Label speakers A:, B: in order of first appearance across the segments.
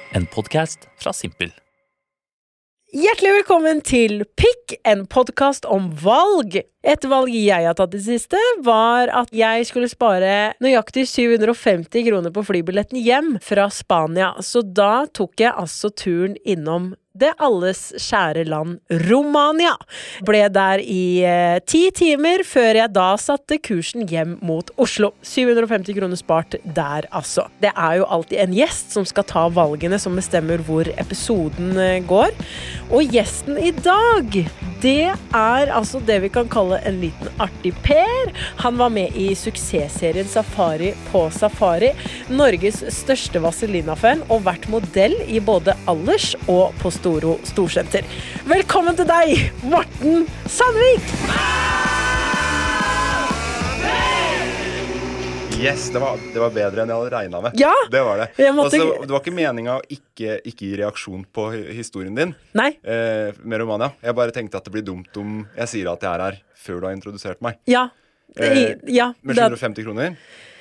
A: En podcast fra Simpel.
B: Hjertelig velkommen til Pikk, en podcast om valg. Et valg jeg har tatt det siste var at jeg skulle spare nøyaktig 750 kroner på flybilletten hjem fra Spania. Så da tok jeg altså turen innom det alles kjære land Romania. Ble der i 10 timer før jeg da satte kursen hjem mot Oslo. 750 kroner spart der altså. Det er jo alltid en gjest som skal ta valgene som bestemmer hvor episoden går. Og gjesten i dag, det er altså det vi kan kalle en liten artig Per. Han var med i suksessserien Safari på Safari, Norges største Vazelina-fan, og vært modell i både Allers og på Storo Storsenter. Velkommen til deg, Morten Sandvik!
C: Yes, det var bedre enn jeg hadde regnet med.
B: Ja,
C: det var det.
B: Måtte...
C: Altså, det var ikke meningen å ikke gi reaksjon på historien din.
B: Nei.
C: Med Romania. Jeg bare tenkte at det blir dumt om jeg sier at jeg er her før du har introdusert meg.
B: Ja. Ja.
C: Med 750 kroner.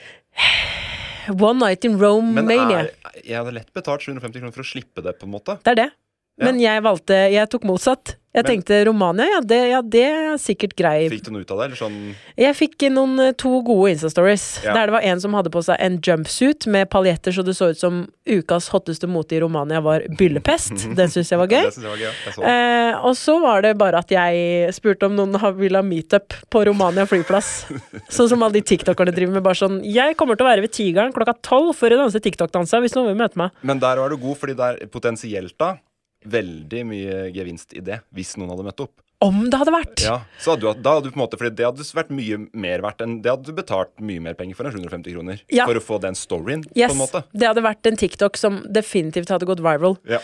B: One night in Rome mania.
C: Men jeg hadde lett betalt 750 kroner for å slippe det på en måte.
B: Det er det. Men jeg tok motsatt. Jeg tenkte Romania, det er sikkert grei.
C: Fikk du noe ut av det, eller sånn?
B: Jeg fikk to gode Insta-stories.
C: Ja.
B: Der det var en som hadde på seg en jumpsuit med paljetter, så det så ut som ukas hotteste mote i Romania var byllepest. Den synes jeg var gøy.
C: Det synes jeg var gøy, jeg så det.
B: Og så var det bare at jeg spurte om noen ville ha meetup på Romania flyplass. Sånn som alle de TikTokerne driver med, bare sånn, jeg kommer til å være ved Tigeren klokka 12 for å danse TikTok-dansa, hvis noen vil møte meg.
C: Men der var du god, fordi det er potensielt da veldig mye gevinst i det, hvis noen hadde møtt opp.
B: Om det hadde vært.
C: Ja, så da hadde du på en måte, fordi det hadde vært mye mer verdt enn, det hadde du betalt mye mer penger for enn 750 kroner, for å få den storyen, på en måte.
B: Det hadde vært en TikTok som definitivt hadde gått viral.
C: Ja.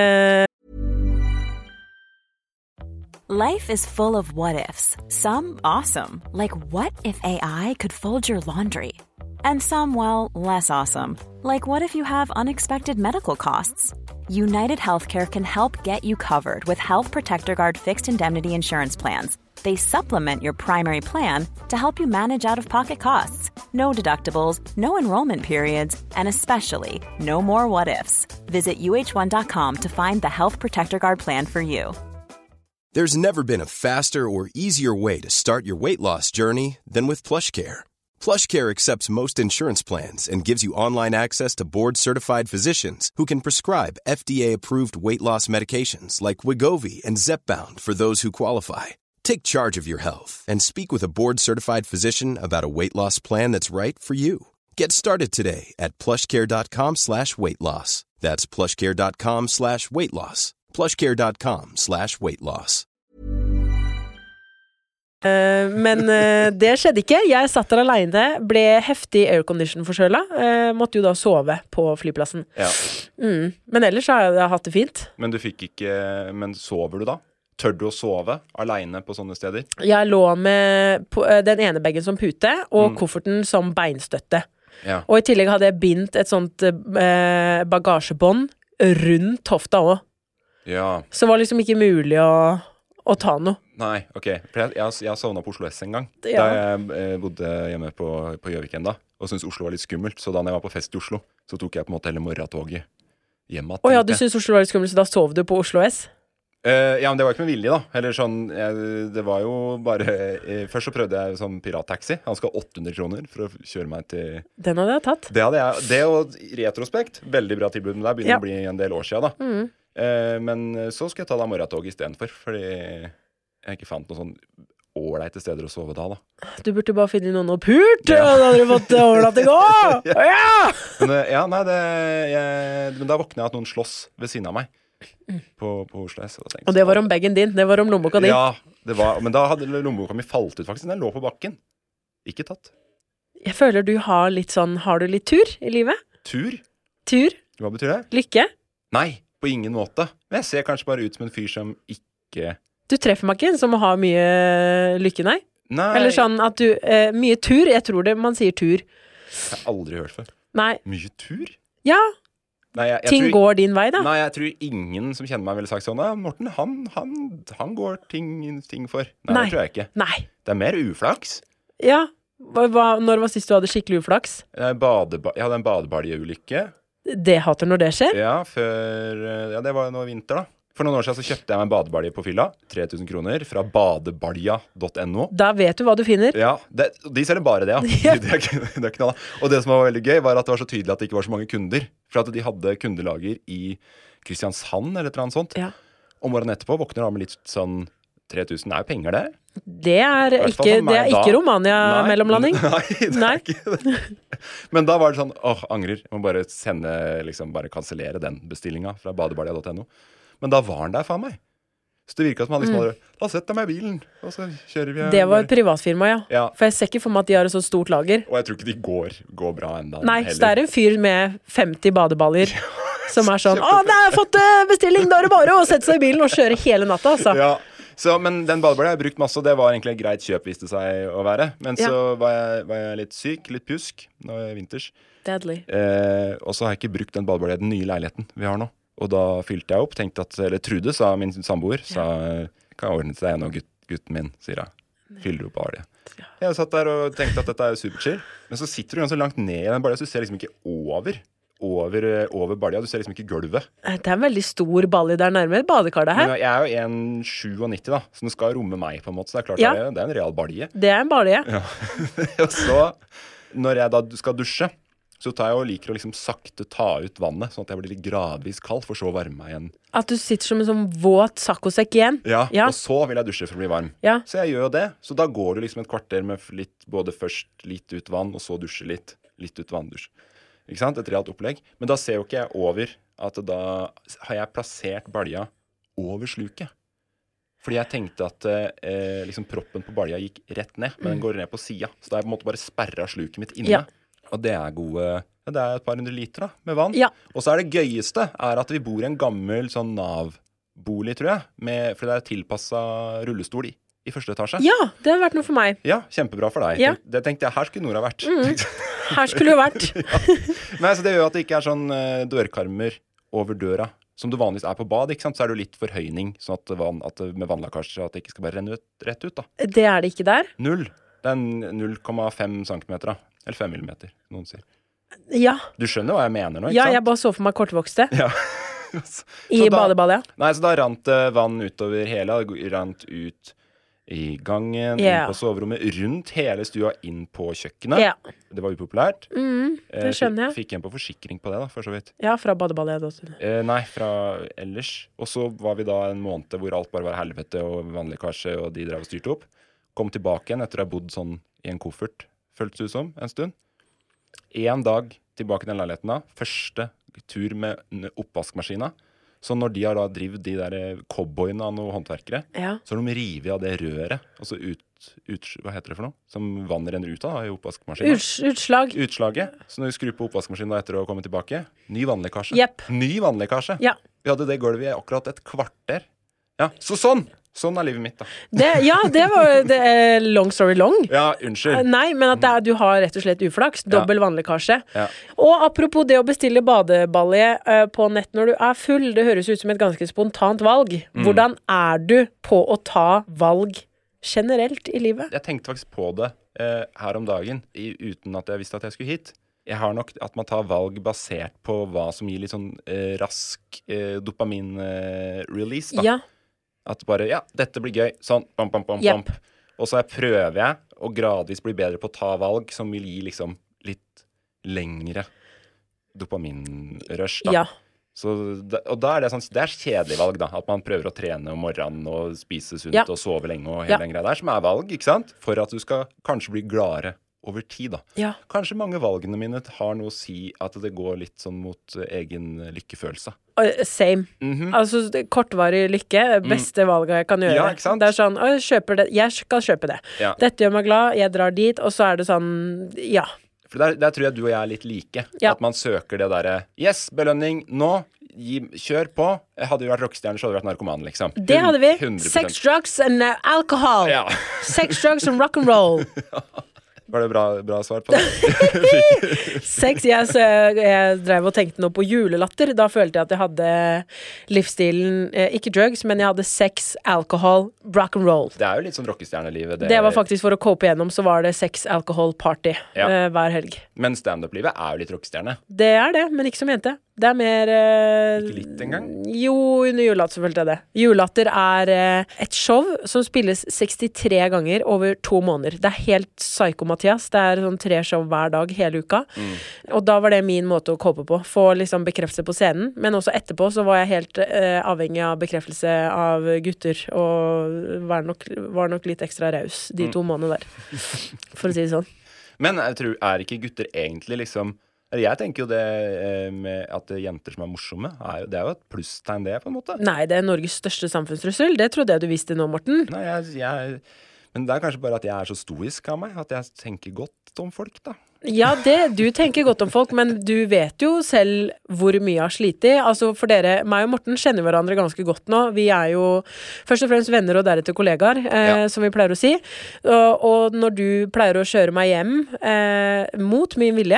D: Life is full of what-ifs. Some awesome, like what if AI could fold your laundry? And some, well, less awesome, like what if you have unexpected medical costs? United Healthcare can help get you covered with Health Protector Guard fixed indemnity insurance plans. They supplement your primary plan to help you manage out-of-pocket costs. No deductibles, no enrollment periods, and especially no more what-ifs. Visit uh1.com to find the Health Protector Guard plan for you.
E: There's never been a faster or easier way to start your weight loss journey than with PlushCare. PlushCare accepts most insurance plans and gives you online access to board-certified physicians who can prescribe FDA-approved weight loss medications like Wegovy and Zepbound for those who qualify. Take charge of your health and speak with a board-certified physician about a weight loss plan that's right for you. Get started today at plushcare.com/weightloss. That's plushcare.com/weightloss. plushcare.com/weightloss.
B: Men det skjedde ikke. Jeg satt der alene, ble heftig aircondition-forskjøla. Måtte jo da sove på flyplassen.
C: Ja.
B: Men ellers har jeg hatt det fint.
C: Men du fikk ikke, men sover du da? Tør du å sove alene på sånne steder?
B: Jeg lå med den ene baggen som pute, og kofferten som beinstøtte.
C: Ja.
B: Og i tillegg hadde jeg bindt et sånt bagasjebånd rundt hofta også.
C: Ja.
B: Så det var liksom ikke mulig å ta noe.
C: Nei, ok. For jeg sovnet på Oslo S en gang.
B: Ja.
C: Da jeg bodde hjemme på Gjøvik enda, og syntes Oslo var litt skummelt. Så da jeg var på fest i Oslo, så tok jeg på en måte hele morgentoget hjemme.
B: Åja, du synes Oslo var litt skummelt, så da sov du på Oslo S?
C: Ja, men det var ikke med vilje da. Eller sånn, det var jo bare først så prøvde jeg som pirattaxi. Han skal ha 800 kroner for å kjøre meg til...
B: Den hadde jeg tatt.
C: Det hadde jeg. Det og retrospekt, veldig bra tilbud. Men det begynner å bli en del år siden da. Men så skal jeg ta da morgentoget i stedet for, fordi jeg ikke fant noen sånn ålreite steder å sove da.
B: Du burde bare finne noen og pult, da hadde du fått overnatting også! Ja!
C: Men da våknet jeg at noen slåss ved siden av meg. På Oslo S.
B: Og det var om baggen din, det var om lommeboka di.
C: Ja, men da hadde lommeboka mi falt ut faktisk. Den lå på bakken. Ikke tatt.
B: Jeg føler du har litt sånn, har du litt tur i livet?
C: Tur? Hva betyr det?
B: Lykke?
C: Nei, på ingen måte. Men jeg ser kanskje bare ut som en fyr som ikke...
B: Du treffer meg ikke som har mye lykke, nei?
C: Nei.
B: Eller sånn at du, mye tur, jeg tror det man sier tur.
C: Jeg har aldri hørt før.
B: Nei.
C: Mye tur?
B: Ja.
C: Nei, jeg
B: ting
C: tror,
B: går din vei da.
C: Nei, jeg tror ingen som kjenner meg ville sagt sånn, Morten, han går ting for. Nei, det tror jeg ikke.
B: Nei.
C: Det er mer uflaks.
B: Ja. Når var sist du hadde skikkelig uflaks?
C: Jeg hadde en badebaljeulykke
B: Det hater når det skjer.
C: Ja, det var nå i vinter da. For noen år siden så kjøpte jeg meg en badebalje på fylla, 3000 kroner, fra badebalja.no.
B: Da vet du hva du finner.
C: Ja, de selger bare det, ja. Det er ikke noe da. Og det som var veldig gøy var at det var så tydelig at det ikke var så mange kunder. For at de hadde kundelager i Kristiansand eller et eller annet sånt.
B: Ja.
C: Og morgenen etterpå våkner da med litt sånn 3000 er jo penger det.
B: Det er ikke Romania-mellomlanding.
C: Nei, det er ikke det. Men da var det sånn, angrer. Jeg må bare sende, liksom bare kansellere den bestillingen fra badebalja.no. Men da var han der, faen meg. Så det virket som han liksom hadde, da setter jeg meg i bilen, og så kjører vi.
B: Det var et privatfirma,
C: ja.
B: For jeg ser ikke for meg at de har et så stort lager.
C: Og jeg tror ikke de går bra enda.
B: Nei,
C: heller.
B: Så det er en fyr med 50 badebaljer som er sånn, nei, jeg har fått bestilling, da er det bare å sette seg i bilen og kjøre hele natta, altså.
C: Ja. Så, men den badebalja har jeg brukt masse, og det var egentlig et greit kjøp, viste seg å være. Men så var jeg litt syk, litt pjusk, nå i vinters.
B: Deadly.
C: Og så har jeg ikke brukt den badebalja i den nye leiligheten vi har nå. Og da fylte jeg opp, tenkte at, eller Trude, sa min samboer, sa, kan ordne til deg nå, gutten min, sier jeg. Fyller opp balje. Jeg satt der og tenkte at dette er superchill. Men så sitter du ganske langt ned i den balja, så du ser liksom ikke over balja, du ser liksom ikke gulvet. Det
B: er en veldig stor balje der nærme et badekar det her.
C: Men jeg er jo 1,97 da, så den skal romme meg på en måte, så det er klart det er en real balje.
B: Det er en balje.
C: Ja. Og så, når jeg da skal dusje, så tar jeg og liker å liksom sakte ta ut vannet, sånn at jeg blir litt gradvis kald, for så å varme meg igjen.
B: At du sitter som en sånn våt saccosekk igjen?
C: Ja, og så vil jeg dusje for å bli varm.
B: Ja.
C: Så jeg gjør jo det. Så da går det liksom et kvarter med både først litt ut vann, og så dusje litt ut vanndusj. Ikke sant? Et realt opplegg. Men da ser jo ikke jeg over at da har jeg plassert balja over sluket. Fordi jeg tenkte at liksom proppen på balja gikk rett ned, men den går ned på siden. Så da har jeg på en måte bare sperret sluket mitt inne. Ja. Og det er det er et par hundre liter da, med vann. Ja. Og så er det gøyeste at vi bor i en gammel sånn Nav-bolig, tror jeg, for det er tilpasset rullestol i første etasje. Ja, det har vært noe for meg. Ja, kjempebra for deg. Ja. Det tenkte jeg, her skulle Nora vært. Her skulle du vært. Nei, så det gjør at det ikke er sånn dørkarmer over døra, som du vanligvis er på bad, ikke sant? Så er det jo litt forhøyning, sånn at med vannlekkasje, at det ikke skal bare renne rett ut da. Det er det ikke der? 0. Det er 0,5 centimeter da. Eller 5 millimeter, noen sier. Ja. Du skjønner hva jeg mener nå, ikke sant? Ja, jeg bare så for meg kortvokste. Ja. I badebalja. Nei, så da rant vann utover hele, rant ut i gangen, inn på soverommet, rundt hele stua, inn på kjøkkenet. Ja. Det var upopulært. Det skjønner jeg. Fikk en på forsikring på det da, for så vidt. Ja, fra badebalja da. Nei, fra ellers. Og så var vi da en måned hvor alt bare var helvete og vannlekkasje, og de drev og styrte opp. Kom tilbake igjen etter å ha bodd sånn i en koffert, føltes ut som en stund. En dag tilbake til den leiligheten da, første tur med oppvaskmaskina. Så når de har da drivet de der cowboyene av noen håndverkere, så har de rivet av det røret, og så hva heter det for noe? Som vann renner ut av da, i oppvaskmaskinen. Utslaget. Så når vi skrur på oppvaskmaskinen da, etter å komme tilbake, ny vannlekkasje. Yep. Ny vannlekkasje. Ja. Vi hadde det gulvet i akkurat et kvarter. Ja, så sånn er livet mitt da. Det var long story long. Ja, unnskyld. Nei, men at du har rett og slett uflaks. Dobbel vannlekkasje. Ja. Og apropos det å bestille badebalje på nett når du er full, det høres ut som et ganske spontant valg. Hvordan er du på å ta valg generelt i livet? Jeg tenkte faktisk på det her om dagen, uten at jeg visste at jeg skulle hit. Jeg har nok at man tar valg basert på hva som gir litt sånn rask dopamin-release da. Ja. At bare, dette blir gøy, sånn, bam, bam, bam, bam. Og så prøver jeg å gradvis bli bedre på å ta valg som vil gi liksom litt lengre dopaminrush da. Ja. Og da er det sånn, det er kjedelig valg da, at man prøver å trene om morgenen og spise sunt og sove lenge og hele den greia der, som er valg, ikke sant? For at du skal kanskje bli gladere over tid da. Ja. Kanskje mange valgene mine har noe å si at det går litt sånn mot egen lykkefølelse. Same. Altså, kortvarig lykke, beste valget jeg kan gjøre. Ja, ikke sant? Det er sånn, jeg skal kjøpe det. Ja. Dette gjør meg glad, jeg drar dit, og så er det sånn, ja. For der tror jeg du og jeg er litt like. Ja. At man søker det der, yes, belønning, nå, kjør på. Hadde vi vært rockstjerne, så hadde vi vært narkoman, liksom. Det hadde vi. 100%. Sex, drugs and alcohol. Ja. Sex, drugs and rock'n'roll. Ja. Var det bra svar på det?
B: Sex, jeg drev og tenkte nå på julelatter. Da følte jeg at jeg hadde livsstilen, ikke drugs, men jeg hadde sex, alkohol, rock and roll.
C: Det jo litt sånn rockestjernelivet.
B: Det var faktisk for å cope igjennom, så var det sex, alkohol, party hver helg.
C: Men stand-up-livet jo litt rockestjerne.
B: Det det, men ikke som jente. Det mer
C: Ikke litt engang?
B: Jo, under julelatter følte jeg det. Julelatter et show som spilles 63 ganger over 2 måneder. Det helt psyko-Mathias. Det sånn 3 show hver dag hele uka. Og da var det min måte å cope på. Få liksom bekreftelse på scenen, men også etterpå så var jeg helt avhengig av bekreftelse av gutter, og var nok litt ekstra raus de 2 månedene der. For å si det sånn.
C: Men jeg tror, ikke gutter egentlig liksom Jeg tenker jo det med at jenter som morsomme, det jo et plusstegn det, på en måte. Nei, det
B: Norges største samfunnstrussel. Det trodde jeg du visste nå, Morten.
C: Nei, men det kanskje bare at jeg så stoisk av meg, at jeg tenker godt om folk, da.
B: Ja, du tenker godt om folk, men du vet jo selv hvor mye jeg har slitt i. Altså for dere, meg og Morten kjenner hverandre ganske godt nå. Vi jo først og fremst venner og deretter kollegaer, som vi pleier å si. Og når du pleier å kjøre meg hjem mot min vilje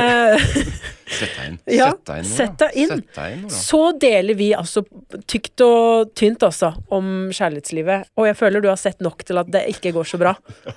B: Sett deg inn. Så deler vi altså tykt og tynt også om kjærlighetslivet. Og jeg føler du har sett nok til at det ikke går så bra.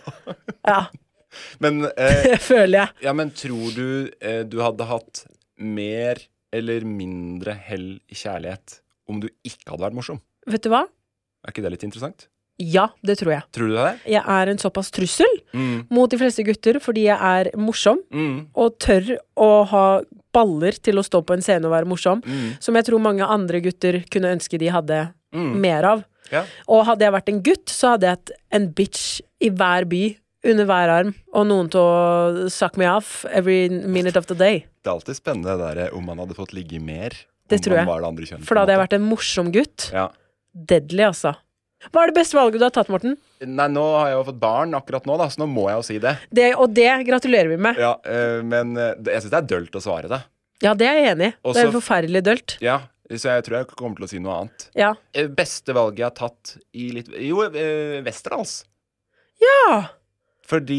B: Ja.
C: Men,
B: føler jeg.
C: Ja, men tror du hadde hatt mer eller mindre hell i kjærlighet om du ikke hadde vært morsom?
B: Vet du hva?
C: Ikke det litt interessant?
B: Ja, det tror jeg.
C: Tror du det?
B: Jeg en såpass trussel mot de fleste gutter fordi jeg morsom og tør å ha baller til å stå på en scene og være morsom, som jeg tror mange andre gutter kunne ønske de hadde mer av.
C: Ja. Og
B: hadde jeg vært en gutt, så hadde jeg hatt en bitch i hver by under hver arm, og noen til å suck me off every minute of the day.
C: Det alltid spennende det der om man hadde fått ligge mer.
B: Det tror jeg.
C: Var det andre kjønn,
B: for da hadde jeg vært en morsom gutt.
C: Ja.
B: Deadly, altså. Hva det beste valget du har tatt, Morten?
C: Nei, nå har jeg jo fått barn akkurat nå, da, så nå må jeg jo si det.
B: Og det gratulerer vi med.
C: Ja, men jeg synes det dølt å svare det.
B: Ja, det jeg enig i. Det forferdelig dølt.
C: Ja, så jeg tror jeg kommer til å si noe annet.
B: Ja.
C: Beste valget jeg har tatt i litt... Jo, Westerdals.
B: Ja!
C: Fordi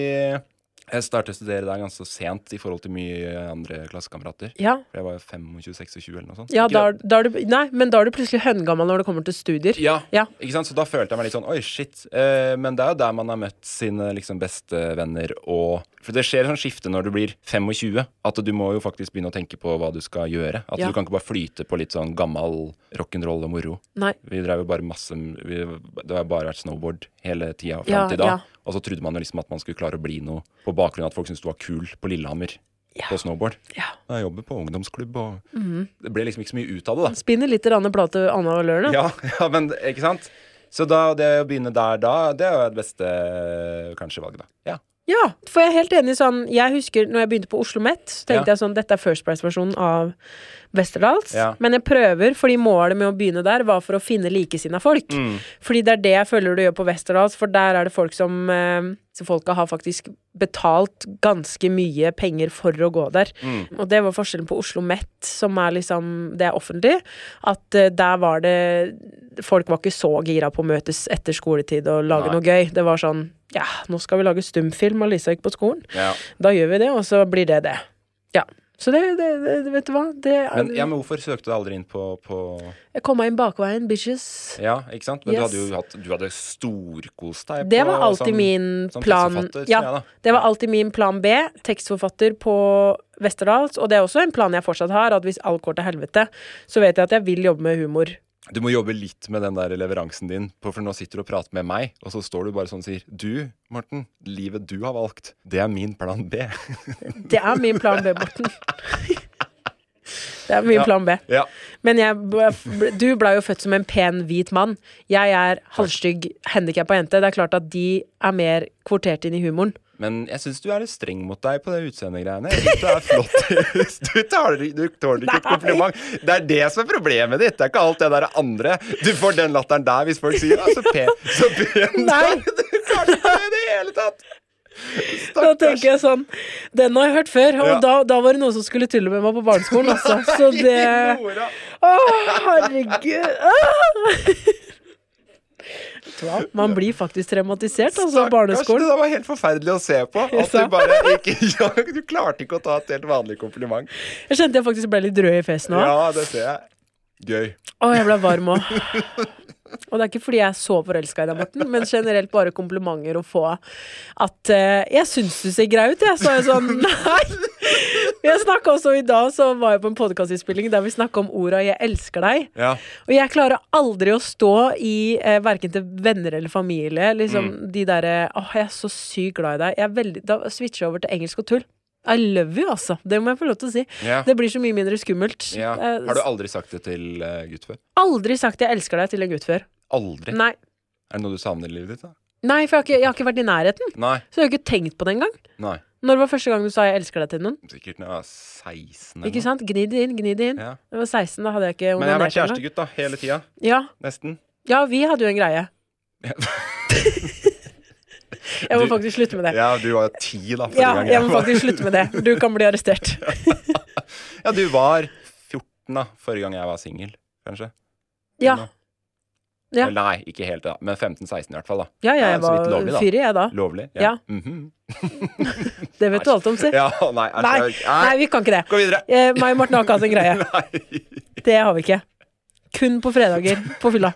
C: jeg startet å studere der ganske sent i forhold til mye andre klassekamerater.
B: Ja.
C: For jeg var 25-26 eller noe sånt.
B: Ja, men da du plutselig høngammal når det kommer til studier.
C: Ja, ikke sant? Så da følte jeg meg litt sånn, oi, shit. Men det jo der man har møtt sine liksom beste venner, for det skjer sånn skifte når du blir 25, at du må jo faktisk begynne å tenke på hva du skal gjøre. At du kan ikke bare flyte på litt sånn gammel rock'n'roll og moro.
B: Nei.
C: Vi drev jo bare det har bare vært snowboard hele tida frem til da. Og så trodde man jo liksom at man skulle klare å bli noe på bakgrunn av at folk syntes du var kul på Lillehammer på snowboard. Ja. Jeg jobber på ungdomsklubb, og det ble liksom ikke så mye ut av det, da.
B: Spinner litt plate Anna og Lørne.
C: Ja, men ikke sant? Så da, det å begynne der da, det jo det beste kanskje valget da.
B: Ja, for jeg helt enig sånn, jeg husker når jeg begynte på Oslo Met, så tenkte jeg sånn, dette First Price-versjonen av Westerdals, men jeg prøver, fordi målet med å begynne der var for å finne likesinna folk. Fordi det det jeg føler du gjør på Westerdals, for der det folk som folka har faktisk betalt ganske mye penger for å gå der. Og det var forskjellen på Oslo Met, som liksom, det offentlig, at der var det, folk var ikke så gira på å møtes etter skoletid og lage noe gøy. Det var sånn, ja, nå skal vi lage stumfilm, og Lisa gikk på skolen. Ja. Da gjør vi det, og så blir det. Ja. Så det vet du hva?
C: Men hvorfor søkte du aldri inn på...
B: Jeg kom meg inn bakveien, bitches.
C: Ja, ikke sant? Men du hadde storkost deg på...
B: Det var alltid min plan. Ja, det var alltid min plan B, tekstforfatter på Westerdals, og det også en plan jeg fortsatt har, at hvis alt går til helvete, så vet jeg at jeg vil jobbe med humor.
C: Du må jobbe litt med den der leveransen din, for nå sitter du og prater med meg, og så står du bare sånn og sier, du, Morten, livet du har valgt, det min plan B.
B: Det min plan B, Morten. Det min plan B.
C: Ja.
B: Men du ble jo født som en pen, hvit mann. Jeg halvstygg handicapet jente. Det klart at de mer kvortert inn i humoren.
C: Men jeg synes du litt streng mot deg på det utseendegreiene. Jeg synes du flott. Du tåler ikke et kompliment. Det det som problemet ditt. Det ikke alt det der andre. Du får den latteren der hvis folk sier, så pen.
B: Nei.
C: Du klarer ikke det i det hele tatt. Stakkars.
B: Da tenker jeg sånn, den har jeg hørt før, og da var det noen som skulle tulle med meg på barneskolen, altså. Så det... herregud. Vet du hva? Man blir faktisk traumatisert, altså, av
C: Stakkars,
B: barneskolen.
C: det var helt forferdelig å se på. At
B: sa.
C: du bare ikke Du klarte ikke å ta et helt vanlig kompliment.
B: Jeg kjente jeg faktisk ble litt rød i fesen nå.
C: Ja, det ser jeg. Gøy.
B: Jeg ble varm også. Og det er ikke fordi jeg er så forelsket i deg, Morten, men generelt bare komplimenter å få at jeg synes du ser grei ut. Så er jeg sånn, nei! Jeg snakket også i dag, så var jeg på en podcastinnspilling der vi snakket om ordet 'jeg elsker deg'.
C: Ja.
B: Og jeg klarer aldri å stå i hverken til venner eller familie, liksom de der, jeg er så sykt glad i deg. Da switcher jeg over til engelsk og tull. I love you, altså. Det må jeg få lov til å si.
C: Ja.
B: Det blir så mye mindre skummelt.
C: Ja. Har du aldri sagt det til gutt før?
B: Aldri sagt 'jeg elsker deg' til en gutt før.
C: Aldri?
B: Nei.
C: Er det noe du savner i livet ditt da?
B: Nei, for jeg har ikke vært i nærheten.
C: Nei.
B: Så jeg har ikke tenkt på det engang.
C: Nei.
B: Når var første gang du sa 'jeg elsker deg' til noen?
C: Sikkert når jeg var 16 eller
B: Ikke sant? Gni det inn.
C: Ja.
B: Det var 16, da hadde jeg ikke
C: Men jeg har vært
B: onanert engang.
C: kjærestegutt da, hele tida.
B: Ja.
C: Nesten.
B: Ja, vi hadde jo en greie. Jeg må faktisk slutte med det.
C: Ja, du var 10 da.
B: Ja, jeg må faktisk slutte med det. Du kan bli arrestert.
C: Ja, du var 14 da, forrige gang jeg var single, kanskje.
B: Ja. Ja.
C: Eller nei, ikke helt da, men 15-16 i hvert fall da.
B: Ja, jeg
C: så vidt
B: var
C: lovlig, da.
B: fyrig, jeg da.
C: Lovlig?
B: Ja.
C: Mhm.
B: Det vet du alt om, si.
C: Ja, nei,
B: Nei, vi kan ikke det.
C: Gå videre.
B: Meg og Morten har ikke hatt en greie.
C: Nei.
B: Det har vi ikke. Kun på fredager på fylla.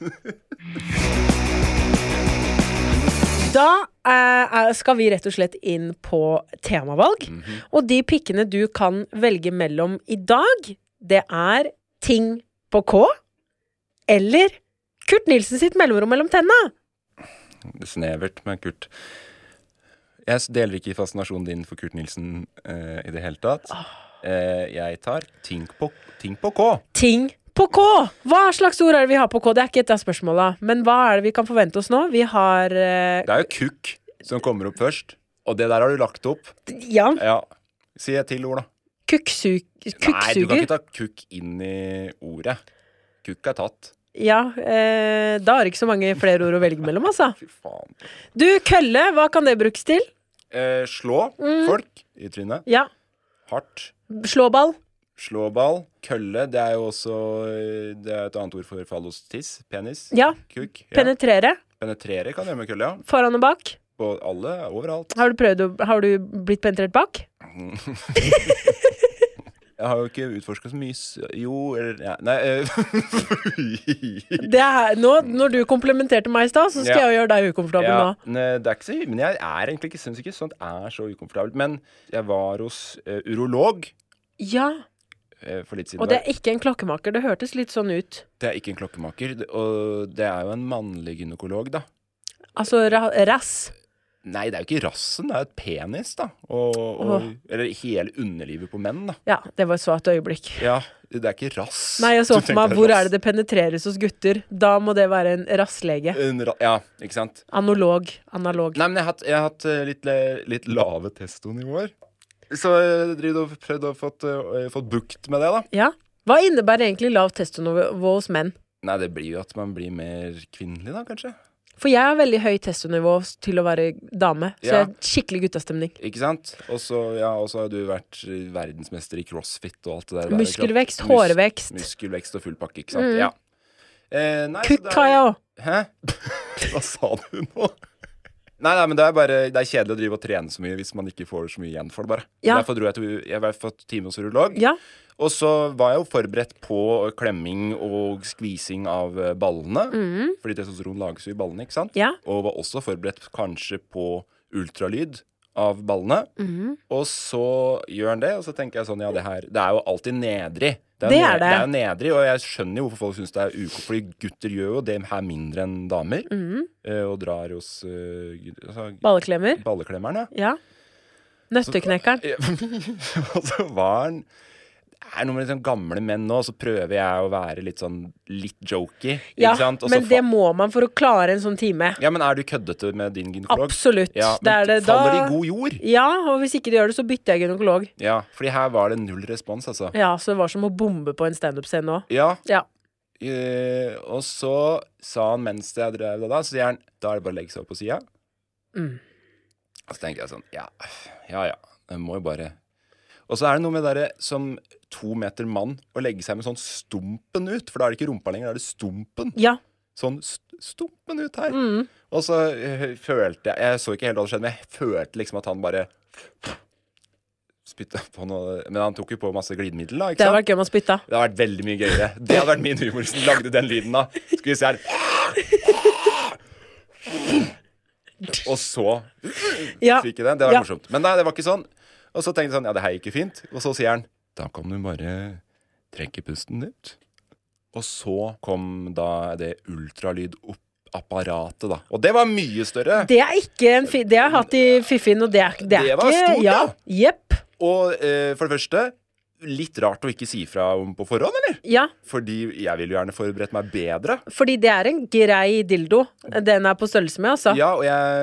B: Da skal vi rett og slett inn på temavalg. Og de pikkene du kan velge mellom i dag, det er ting på K, eller Kurt Nilsen sitt mellomrom mellom tenna.
C: Snevert med Kurt. Jeg deler ikke fascinasjonen din for Kurt Nilsen i det hele tatt. Jeg tar ting på K.
B: Ting på K! Hva slags ord er det vi har på K? Det er ikke et av spørsmålene. Men hva er det vi kan forvente oss nå? Vi har
C: Det er jo kukk som kommer opp først. Og det der har du lagt opp.
B: Ja,
C: Ja. Si et til ord da. Nei, du kan
B: kukksuger.
C: ikke ta kukk inn i ordet. Kukk er tatt.
B: Ja, da er det ikke så mange flere ord å velge mellom, altså.
C: Fy faen.
B: Du, kølle, hva kan det brukes til?
C: Slå folk i trynet.
B: Ja,
C: Hardt.
B: slåball.
C: Slåball. Kølle, det er jo også det er et annet ord for fallostiss. Penis.
B: Ja,
C: Kukk. Ja.
B: penetrere.
C: Penetrere kan du gjøre med kølle, ja.
B: Foran og bak.
C: På alle, overalt.
B: Har du blitt penetrert bak?
C: Jeg har jo ikke utforsket så mye Jo, eller ja. Nei
B: Det er, når du komplementerte meg i stad, så skal
C: Ja.
B: jeg jo gjøre deg ukomfortabel
C: ja,
B: nå.
C: det er ikke så Men jeg er egentlig ikke, synes ikke sånt er så ukomfortabelt. Men jeg var hos urolog
B: Ja,
C: for litt siden.
B: og det er ikke en klokkemaker. Det hørtes litt sånn ut.
C: Det er ikke en klokkemaker, og det er jo en mannlig gynekolog, da.
B: Altså rass.
C: Nei, det er jo ikke rassen, det er et penis, da. Eller hele underlivet på menn, da.
B: Ja, det var et svart øyeblikk.
C: Ja, det er ikke rass.
B: Nei, jeg så
C: Du
B: for
C: tenkte
B: meg, hvor
C: rass.
B: er det penetreres hos gutter? Da må det være en rasslege.
C: Ja, ikke sant?
B: Analog.
C: Nei, men jeg har hatt litt lave testonivåer. Så jeg driver og prøvde å fått bukt med det, da.
B: Ja. Hva innebærer egentlig lav testonivå hos menn?
C: Nei, det blir jo at man blir mer kvinnelig, da, kanskje.
B: For jeg har veldig høy testonivå til å være dame, så
C: Ja.
B: jeg er skikkelig guttastemning.
C: Ikke sant? Og så har du vært verdensmester i crossfit og alt det der.
B: Muskelvekst, hårvekst.
C: Muskelvekst og full pakke, ikke sant? Ja. Nei, så
B: Kukk har jeg også.
C: Hæ? Hva sa du nå? Nei, men det er kjedelig å drive og trene så mye hvis man ikke får så mye igjen for det, bare.
B: Ja.
C: Derfor dro jeg har fått time hos urolog.
B: Ja.
C: Og så var jeg jo forberedt på klemming og skvising av ballene. Fordi testosteron lages jo i ballene, ikke sant?
B: Ja.
C: Og var også forberedt kanskje på ultralyd av ballene. Og så gjør han det, og så tenker jeg sånn, ja, det er jo alltid nedrig.
B: Det er det.
C: Det er jo nedrig, og jeg skjønner jo hvorfor folk synes det er fordi gutter gjør jo det her mindre enn damer. Og drar hos
B: Balleklemmer.
C: balleklemmeren,
B: Ja. Nøtteknekkeren.
C: Og så var han Det er noe med liksom gamle menn nå, så prøver jeg å være litt jokey,
B: Ja,
C: ikke sant? Og så
B: men det må man for å klare en sånn time.
C: Ja, men er du køddete med din gynekolog?
B: Absolutt.
C: Ja,
B: Det er
C: men
B: det
C: faller
B: da.
C: de i god jord?
B: Ja, og hvis ikke de gjør det, så bytter jeg gynekolog.
C: Ja, fordi her var det null respons, altså.
B: Ja, så det var som å bombe på en stand-up-scene nå.
C: Ja,
B: Ja.
C: og så sa han mens jeg drev det da, så sier han, da er det bare å legge seg opp på siden. Og så tenker jeg sånn, ja, det må jo bare... Og så er det noe med det som 2 meter mann å legge seg med sånn stumpen ut, for da er det ikke rumpa lenger, da er det stumpen.
B: Ja.
C: sånn stumpen ut her. Og så følte jeg så ikke helt hva det skjedde, men jeg følte liksom at han bare spytta på noe. Men han tok jo på masse glidemiddel da, ikke sant?
B: Det hadde vært gøy om han spytta.
C: Det hadde vært veldig mye gøyere. Det hadde vært min humor hvis den lagde den lyden da. Skal vi se her. Og så fikk jeg den. Det var morsomt. Men nei, det var ikke sånn. Og så tenkte jeg sånn, ja, det her gikk ikke fint. Og så sier han, da kan du bare trekke pusten ut. Og så kom da det ultralyd-apparatet da. Og det var mye større.
B: Det er ikke det har jeg hatt i Fiffin, og det er
C: det var
B: ikke...
C: stort,
B: ja. Jepp.
C: Og for det første, litt rart å ikke si fra om på forhånd, eller?
B: Ja.
C: Fordi jeg vil jo gjerne forberede meg bedre.
B: Fordi det er en grei dildo. Den er på størrelse med, altså.
C: Ja,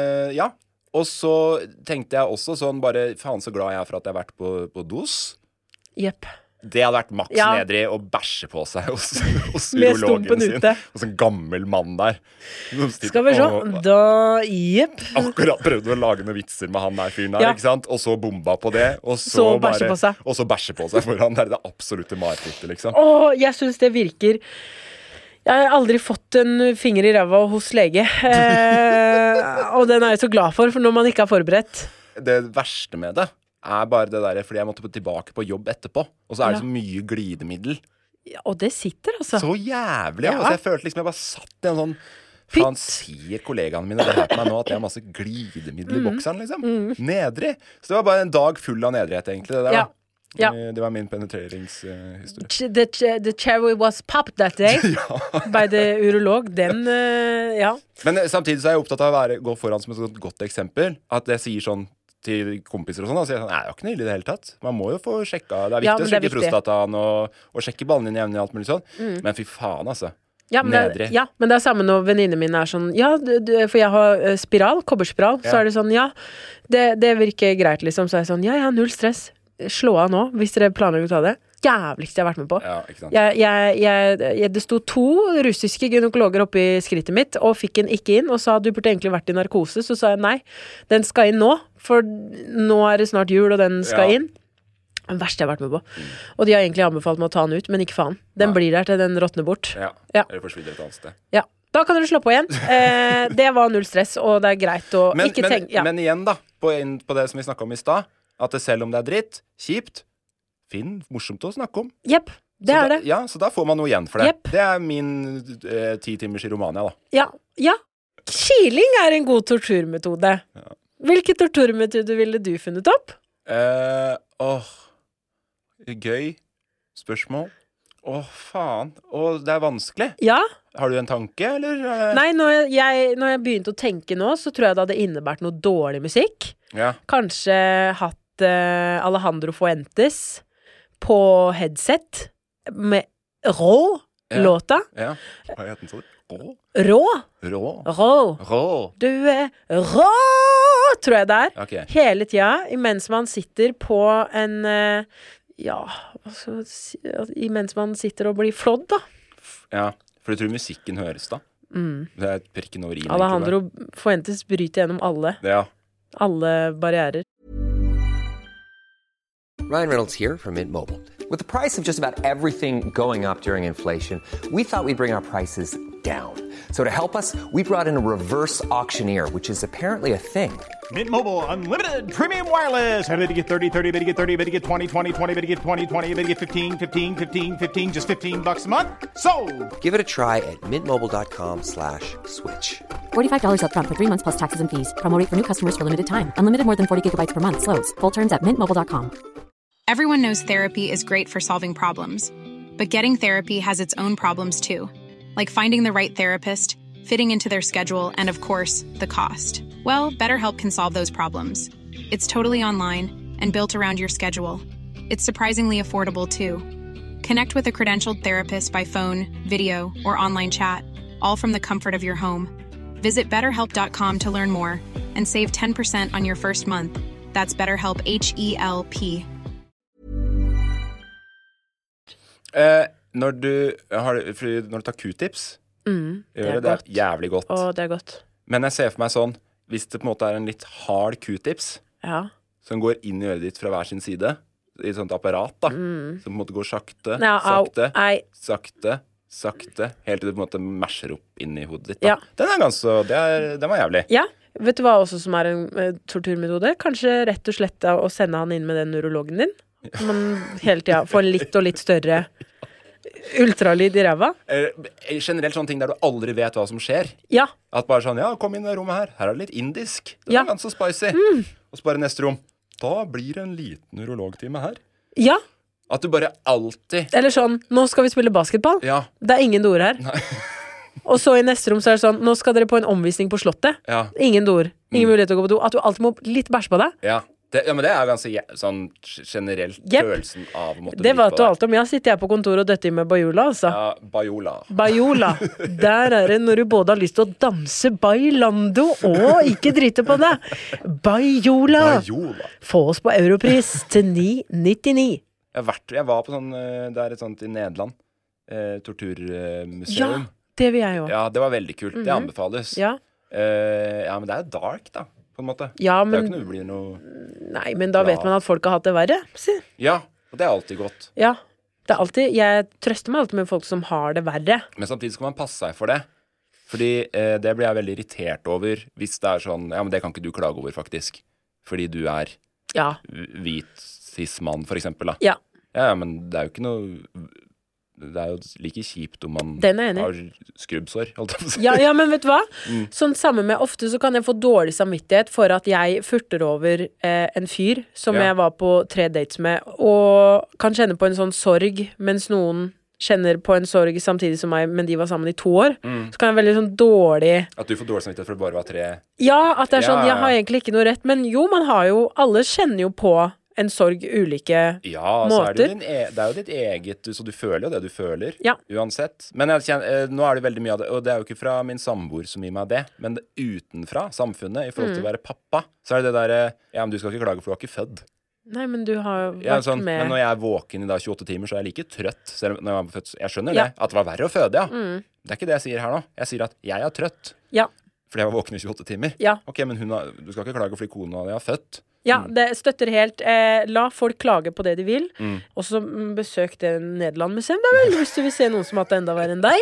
C: og så tenkte jeg også sånn, bare faen så glad jeg er for at jeg har vært på dos.
B: Jepp.
C: Det hadde vært maks nedrig å bæsje på seg hos urologen sin. Og sånn gammel mann der.
B: Skal vi se. Da, jepp.
C: Akkurat prøvde å lage noen vitser med han der fyren der, ikke sant? Og så bomba på det. Og så
B: bæsje på seg.
C: Og så bæsje på seg foran. Det er det absolutte marerittet, liksom.
B: Jeg synes det virker... Jeg har aldri fått en finger i ræva hos lege. Og den er jeg så glad for når man ikke er forberedt.
C: Det verste med det er bare det der, fordi jeg måtte tilbake på jobb etterpå. Og så er det så mye glidemiddel.
B: Ja, og det sitter, altså.
C: Så jævlig, ja. Altså, jeg følte liksom jeg bare satt i en sånn... Faen, sier kollegaene mine det her på meg nå, at jeg har masse glidemiddel i bokseren, liksom. Nedrig. Så det var bare en dag full av nedrighet, egentlig, det der. Ja. Det var min penetreringshistorie.
B: The cherry was popped that day by the urolog. Den, Men
C: samtidig så er jeg opptatt av å gå foran som et godt eksempel. At jeg sier sånn til kompiser og sånn, og sier sånn, nei, det er jo ikke noe ille i det hele tatt. Man må jo få sjekka, det er viktig å sjekke prostataen og sjekke ballene dine jevnlig og alt mulig sånn. Men fy faen, altså. Nedrig.
B: Men det er samme når venninne mine er sånn, for jeg har spiral, kobberspiral, så er det sånn, det virker greit liksom, så er jeg sånn, null stress. Slå av nå, hvis dere planlegger å ta det. Jævligst jeg har vært med på.
C: Ja, ikke sant.
B: Det sto 2 russiske gynekologer oppe i skrittet mitt, og fikk den ikke inn, og sa du burde egentlig vært i narkose. Så sa jeg nei, den skal inn nå, for nå er det snart jul, og den skal inn. Det verste jeg har vært med på. Og de har egentlig anbefalt meg å ta den ut, men ikke faen. Den blir der til den råtner bort.
C: Eller forsvinner et annet sted.
B: Ja, da kan dere slå på igjen. Det var null stress, og det er greit å ikke tenke...
C: Men igjen da, på det som vi snakket om i sted, at det selv om det er dritt, kjipt, morsomt å snakke om.
B: Jepp, det er det.
C: Ja, så da får man noe igjen for det. Det er min 10 timers i Romania, da.
B: Ja. Kiling er en god torturmetode. Hvilke torturmetode ville du funnet opp?
C: Gøy spørsmål. Faen. Det er vanskelig.
B: Ja.
C: Har du en tanke, eller?
B: Nei, når jeg begynte å tenke nå, så tror jeg det hadde innebært noe dårlig musikk. Kanskje hatt Alejandro Fuentes på headset med Rå-låta.
C: Hva heter den sånn?
B: Rå. Du er rå, tror jeg det er. Hele tida, imens man sitter på en... imens man sitter og blir flådd, da.
C: Ja, for du tror musikken høres, da? Det er prikken over i.
B: Alejandro Fuentes bryter gjennom alle. Alle barrierer.
F: Ryan Reynolds here from Mint Mobile. With the price of just about everything going up during inflation, we thought we'd bring our prices down. So to help us, we brought in a reverse auctioneer, which is apparently a thing.
G: Mint Mobile Unlimited Premium Wireless. How to get 30, 30, how to get 30, how to get 20, 20, 20, how to get 20, 20, how to get 15, 15, 15, 15, just $15 a month? Sold!
F: Give it a try at mintmobile.com/switch.
H: $45 up front for 3 months plus taxes and fees. Promo rate for new customers for limited time. Unlimited more than 40 gigabytes per month. Slows full terms at mintmobile.com.
I: Everyone knows therapy is great for solving problems. But getting therapy has its own problems too. Like finding the right therapist, fitting into their schedule, and of course, the cost. Well, BetterHelp can solve those problems. It's totally online and built around your schedule. It's surprisingly affordable too. Connect with a credentialed therapist by phone, video, or online chat, all from the comfort of your home. Visit BetterHelp.com to learn more and save 10% on your first month. That's BetterHelp, H-E-L-P.
C: Når du tar Q-tips, det er jævlig godt.
B: Det er godt.
C: Men jeg ser for meg sånn, hvis det på en måte er en litt hard Q-tips, som går inn i øret ditt fra hver sin side, i et sånt apparat da, som på en måte går sakte, sakte, helt til det på en måte masher opp inn i hodet ditt. Da.
B: Ja.
C: Den var jævlig.
B: Ja, vet du hva også som er en torturmetode? Kanskje rett og slett å sende han inn med den neurologen din. Man hele tiden får litt og litt større ultralyd i ræva.
C: Generelt sånne ting der du aldri vet hva som skjer.
B: Ja.
C: At bare sånn, ja, kom inn i rommet her. Her er det litt indisk. Det
B: Ja.
C: er ganske spicy. Og så bare neste rom. Da blir det en liten neurologtime her.
B: Ja,
C: At du bare alltid...
B: eller sånn, nå skal vi spille basketball.
C: Ja,
B: Det er ingen doer her. Og så i neste rom så er det sånn, nå skal dere på en omvisning på slottet.
C: ja,
B: Ingen doer. Ingen mulighet til å gå på do. At du alltid må litt bæsje på deg.
C: ja. Men det er ganske sånn generelt
B: Jep.
C: følelsen av å måtte
B: Det
C: bli
B: vet
C: på
B: du alt om. Ja, sitter jeg på kontoret og døtter med Bajula, altså.
C: Ja, Bajola.
B: Bajula. Der er det når du både har lyst til å danse bailando og ikke drite på det. Bajula.
C: Bajola.
B: Få oss på Europris til 9,99.
C: Jeg var på sånn, det er et sånt i Nederland, torturmuseum.
B: Ja, det vil jeg jo.
C: Ja, det var veldig kult. Det anbefales.
B: Ja.
C: Ja, men det er jo dark, da, på en måte.
B: Ja,
C: Det er jo
B: men
C: ikke noe det blir noe...
B: nei, men da vet man at folk har hatt det verre. Si.
C: Ja, og det er alltid godt.
B: Ja. Det er alltid, jeg trøster meg alltid med folk som har det verre.
C: Men samtidig skal man passe seg for det. Fordi det blir jeg veldig irritert over hvis det er sånn, ja, men det kan ikke du klage over, faktisk. Fordi du er
B: Ja.
C: hvit cis-mann, for eksempel, da.
B: Ja.
C: Ja, men det er jo ikke noe... Det er jo like kjipt om man
B: Den er enig.
C: har skrubbsår, holdt jeg på å si.
B: Ja, men vet du hva? Sånn samme med ofte så kan jeg få dårlig samvittighet for at jeg furter over en fyr som
C: Ja.
B: jeg var på 3 dates med, og kan kjenne på en sånn sorg, mens noen kjenner på en sorg samtidig som meg, men de var sammen i 2 år. Så kan jeg veldig sånn dårlig...
C: At du får dårlig samvittighet for det bare var 3...
B: Ja, at det er sånn,
C: Ja.
B: jeg har egentlig ikke noe rett, men jo, man har jo, alle kjenner jo på en sorg ulike
C: Ja, så er det,
B: måter.
C: det er jo ditt eget, så du føler jo det du føler,
B: Ja.
C: uansett. Men jeg kjenner, nå er det veldig mye av det, og det er jo ikke fra min samboer som gir meg det, men det utenfra samfunnet, i forhold til å være pappa, så er det det der, ja, men du skal ikke klage for du har ikke fødd.
B: Nei, men du har jo
C: Ja,
B: vært
C: sånn,
B: med...
C: men når jeg er våken i da 28 timer, så er jeg like trøtt. Selv om når jeg var født, jeg skjønner
B: Ja.
C: det, at det var verre å føde, ja. Det er ikke det jeg sier her nå. Jeg sier at jeg er trøtt,
B: Ja,
C: fordi jeg var våken i 28 timer.
B: ja.
C: Ok, men du skal ikke klage fordi kona di har født.
B: Ja, det støtter helt. La folk klage på det de vil. Og så besøk det Nederland-museum, da vel, hvis du vil se noen som har hatt det enda verre enn deg.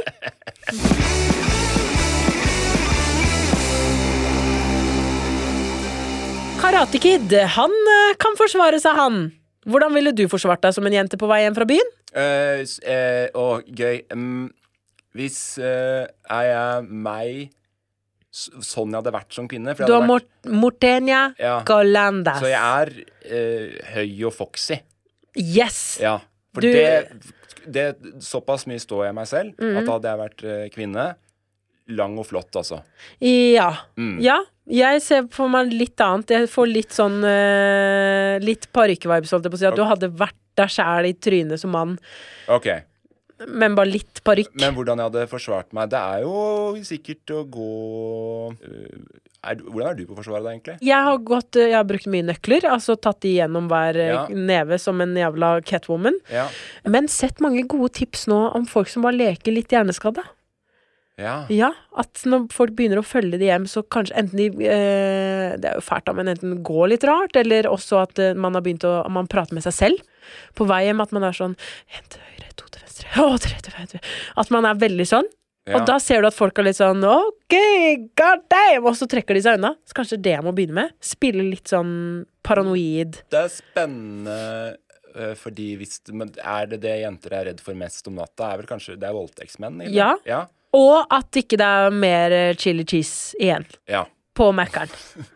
B: Karate Kid, han kan forsvare seg, han. Hvordan ville du forsvart deg som en jente på vei hjem fra byen?
C: Gøy. Hvis er jeg meg sånn jeg hadde vært som kvinne. For
B: Du
C: jeg
B: har
C: hadde vært,
B: Mortenia
C: Ja.
B: Galandas.
C: så jeg er høy og foxy.
B: Yes!
C: Ja. For
B: Du-
C: det såpass mye står jeg i meg selv, at hadde jeg vært kvinne, lang og flott, altså.
B: Ja. Ja. Jeg ser for meg litt annet. Jeg får litt sånn litt parykk-vibes, holdt jeg på å si. At du hadde vært deg sjæl i trynet som mann,
C: Ok.
B: men bare litt parykk.
C: Men hvordan jeg hadde forsvart meg, det er jo sikkert å gå Hvordan er du på å forsvare deg, egentlig?
B: Jeg har brukt mye nøkler, altså tatt de gjennom hver
C: Ja.
B: neve som en jævla Catwoman.
C: Ja.
B: Men sett mange gode tips nå om folk som bare leker litt hjerneskadde.
C: Ja.
B: Ja, at når folk begynner å følge de hjem, så kanskje enten de det er jo fælt da, men enten går litt rart, eller også at man har begynt å man prater med seg selv på vei hjem, at man er sånn 1 til høyre, 2 til venstre, 3 til høyre. At man er veldig sånn.
C: Ja.
B: Og da ser du at folk er litt sånn ok, god damn, og så trekker de seg unna. Så kanskje det jeg må begynne med. Spille litt sånn paranoid.
C: Det er spennende, fordi men er det jenter er redd for mest om natta, er vel kanskje det er voldtektsmenn? Eller?
B: Ja.
C: Ja.
B: Og at ikke det er mer chili cheese igjen
C: Ja.
B: på Mac-eren.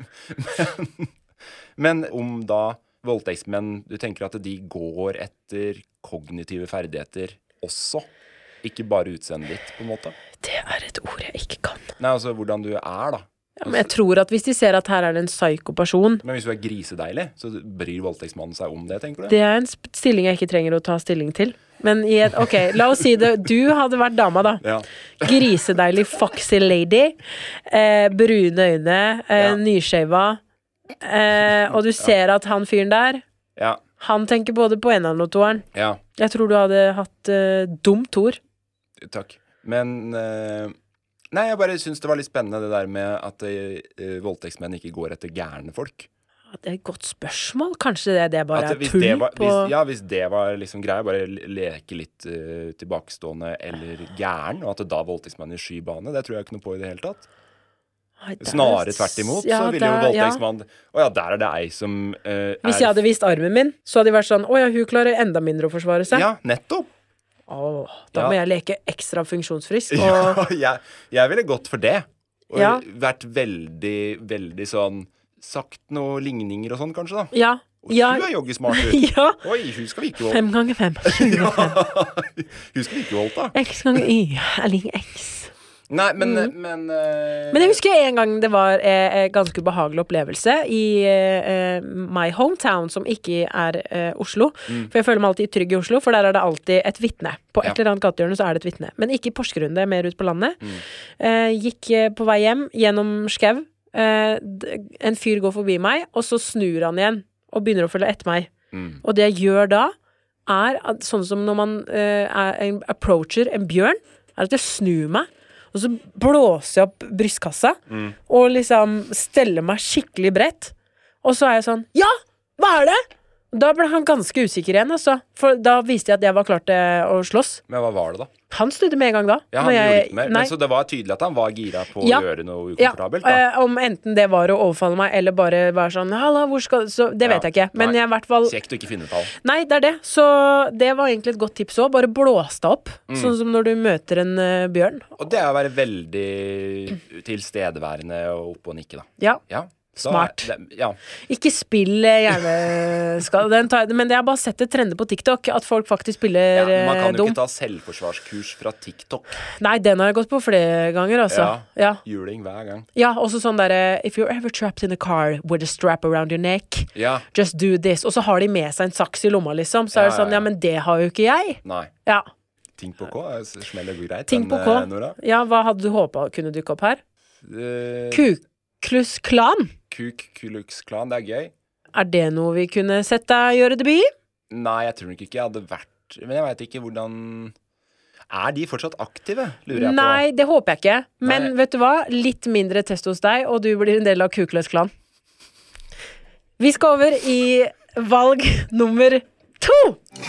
C: Men om da voldtektsmenn, du tenker at de går etter kognitive ferdigheter også? Ikke bare utseendet ditt, på en måte?
B: Det er et ord jeg ikke kan.
C: Nei, altså hvordan du er, da.
B: Ja, men jeg tror at hvis de ser at her er det en psykoperson,
C: Men hvis du er grisedeilig, så bryr voldtektsmannen seg om det, tenker du?
B: det er en stilling jeg ikke trenger å ta stilling til. Men ok, la oss si det. Du hadde vært dama, da.
C: Ja.
B: Grisedeilig foxy lady. Brune øyne.
C: Ja.
B: Nyskjeva. Og du ser at han fyren der,
C: Ja.
B: han tenker både på eneren og toeren.
C: Ja.
B: Jeg tror du hadde hatt dumt ord.
C: Takk. Men Nei, jeg bare syns det var litt spennende det der med at voldtektsmenn ikke går etter gærne folk.
B: Det er et godt spørsmål. Kanskje det bare er
C: hvis
B: tull
C: det var,
B: på...
C: hvis det var liksom greia, bare leke litt tilbakestående eller gæren, og at det da voldtektsmannen i skybane, det tror jeg ikke noe på i det hele tatt. Snarere tvert imot, så ville jo voldtektsmannen der er det ei som
B: Hvis jeg hadde vist armen min, så hadde de vært sånn, hun klarer enda mindre å forsvare seg.
C: Ja, nettopp.
B: Da må jeg leke ekstra funksjonsfrisk. Og...
C: jeg ville gått for det. Og vært veldig, veldig sånn sagt noen ligninger og sånn, kanskje da.
B: Ja.
C: Og hun er joggesmart ut.
B: Ja.
C: Oi, hun skal vi ikke holde.
B: 5 ganger 5, 20 ganger 5.
C: Hun skal vi ikke holde da.
B: X ganger Y er lik X.
C: Nei, men
B: jeg husker en gang det var en ganske behagelig opplevelse i my hometown, som ikke er Oslo. For jeg føler meg alltid trygg i Oslo, for der er det alltid et vittne. På et eller annet gatehjørne så er det et vittne. Men ikke i Porsgrunn, det er mer ut på landet. Gikk på vei hjem gjennom skau. En fyr går forbi meg, og så snur han igjen og begynner å følge etter meg. Og det jeg gjør da, er at, sånn som når man approacher en bjørn, er at jeg snur meg, og så blåser jeg opp brystkassa, og liksom steller meg skikkelig bredt. Og så er jeg sånn, ja, hva er det? Da ble han ganske usikker igjen, altså. For da viste jeg at jeg var klar til å slåss.
C: Men hva var det da?
B: Han snudde med en gang da.
C: Ja, han gjorde ikke mer. Men så det var tydelig at han var gira på å gjøre noe ukomfortabelt da?
B: Ja, om enten det var å overfalle meg, eller bare være sånn, halla, hvor skal du? Så det vet jeg ikke. Men jeg i hvert fall...
C: Kjekt å ikke finne ut av.
B: Nei, det er det. Så det var egentlig et godt tips også. Bare blås deg opp. Sånn som når du møter en bjørn.
C: Og det er å være veldig tilstedeværende og oppe og nikke da.
B: Ja. Smart. Ikke spill men det er bare sett et trende på TikTok at folk faktisk spiller
C: man kan jo
B: dum.
C: ikke ta selvforsvarskurs fra TikTok.
B: Nei, den har jeg gått på flere ganger altså.
C: Juling hver gang.
B: Ja, også sånn der if you're ever trapped in a car with a strap around your neck, just do this. Og så har de med seg en saks i lomma liksom. Så er det sånn, men det har jo ikke jeg.
C: Nei.
B: Ja.
C: Ting på K, smeller jo greit.
B: Ting på K.
C: Nora.
B: Ja, hva hadde du håpet kunne dukke opp her? Kuklus Klan.
C: Kuklus Klan, det er gøy.
B: Er det noe vi kunne sett deg gjøre debut i?
C: Nei, jeg tror nok ikke jeg hadde vært. Men jeg vet ikke hvordan... Er de fortsatt aktive, lurer jeg på?
B: Nei, det håper jeg ikke. Men vet du hva? Litt mindre test hos deg, og du blir en del av Kuklus Klan. Vi skal over i valg nummer 2.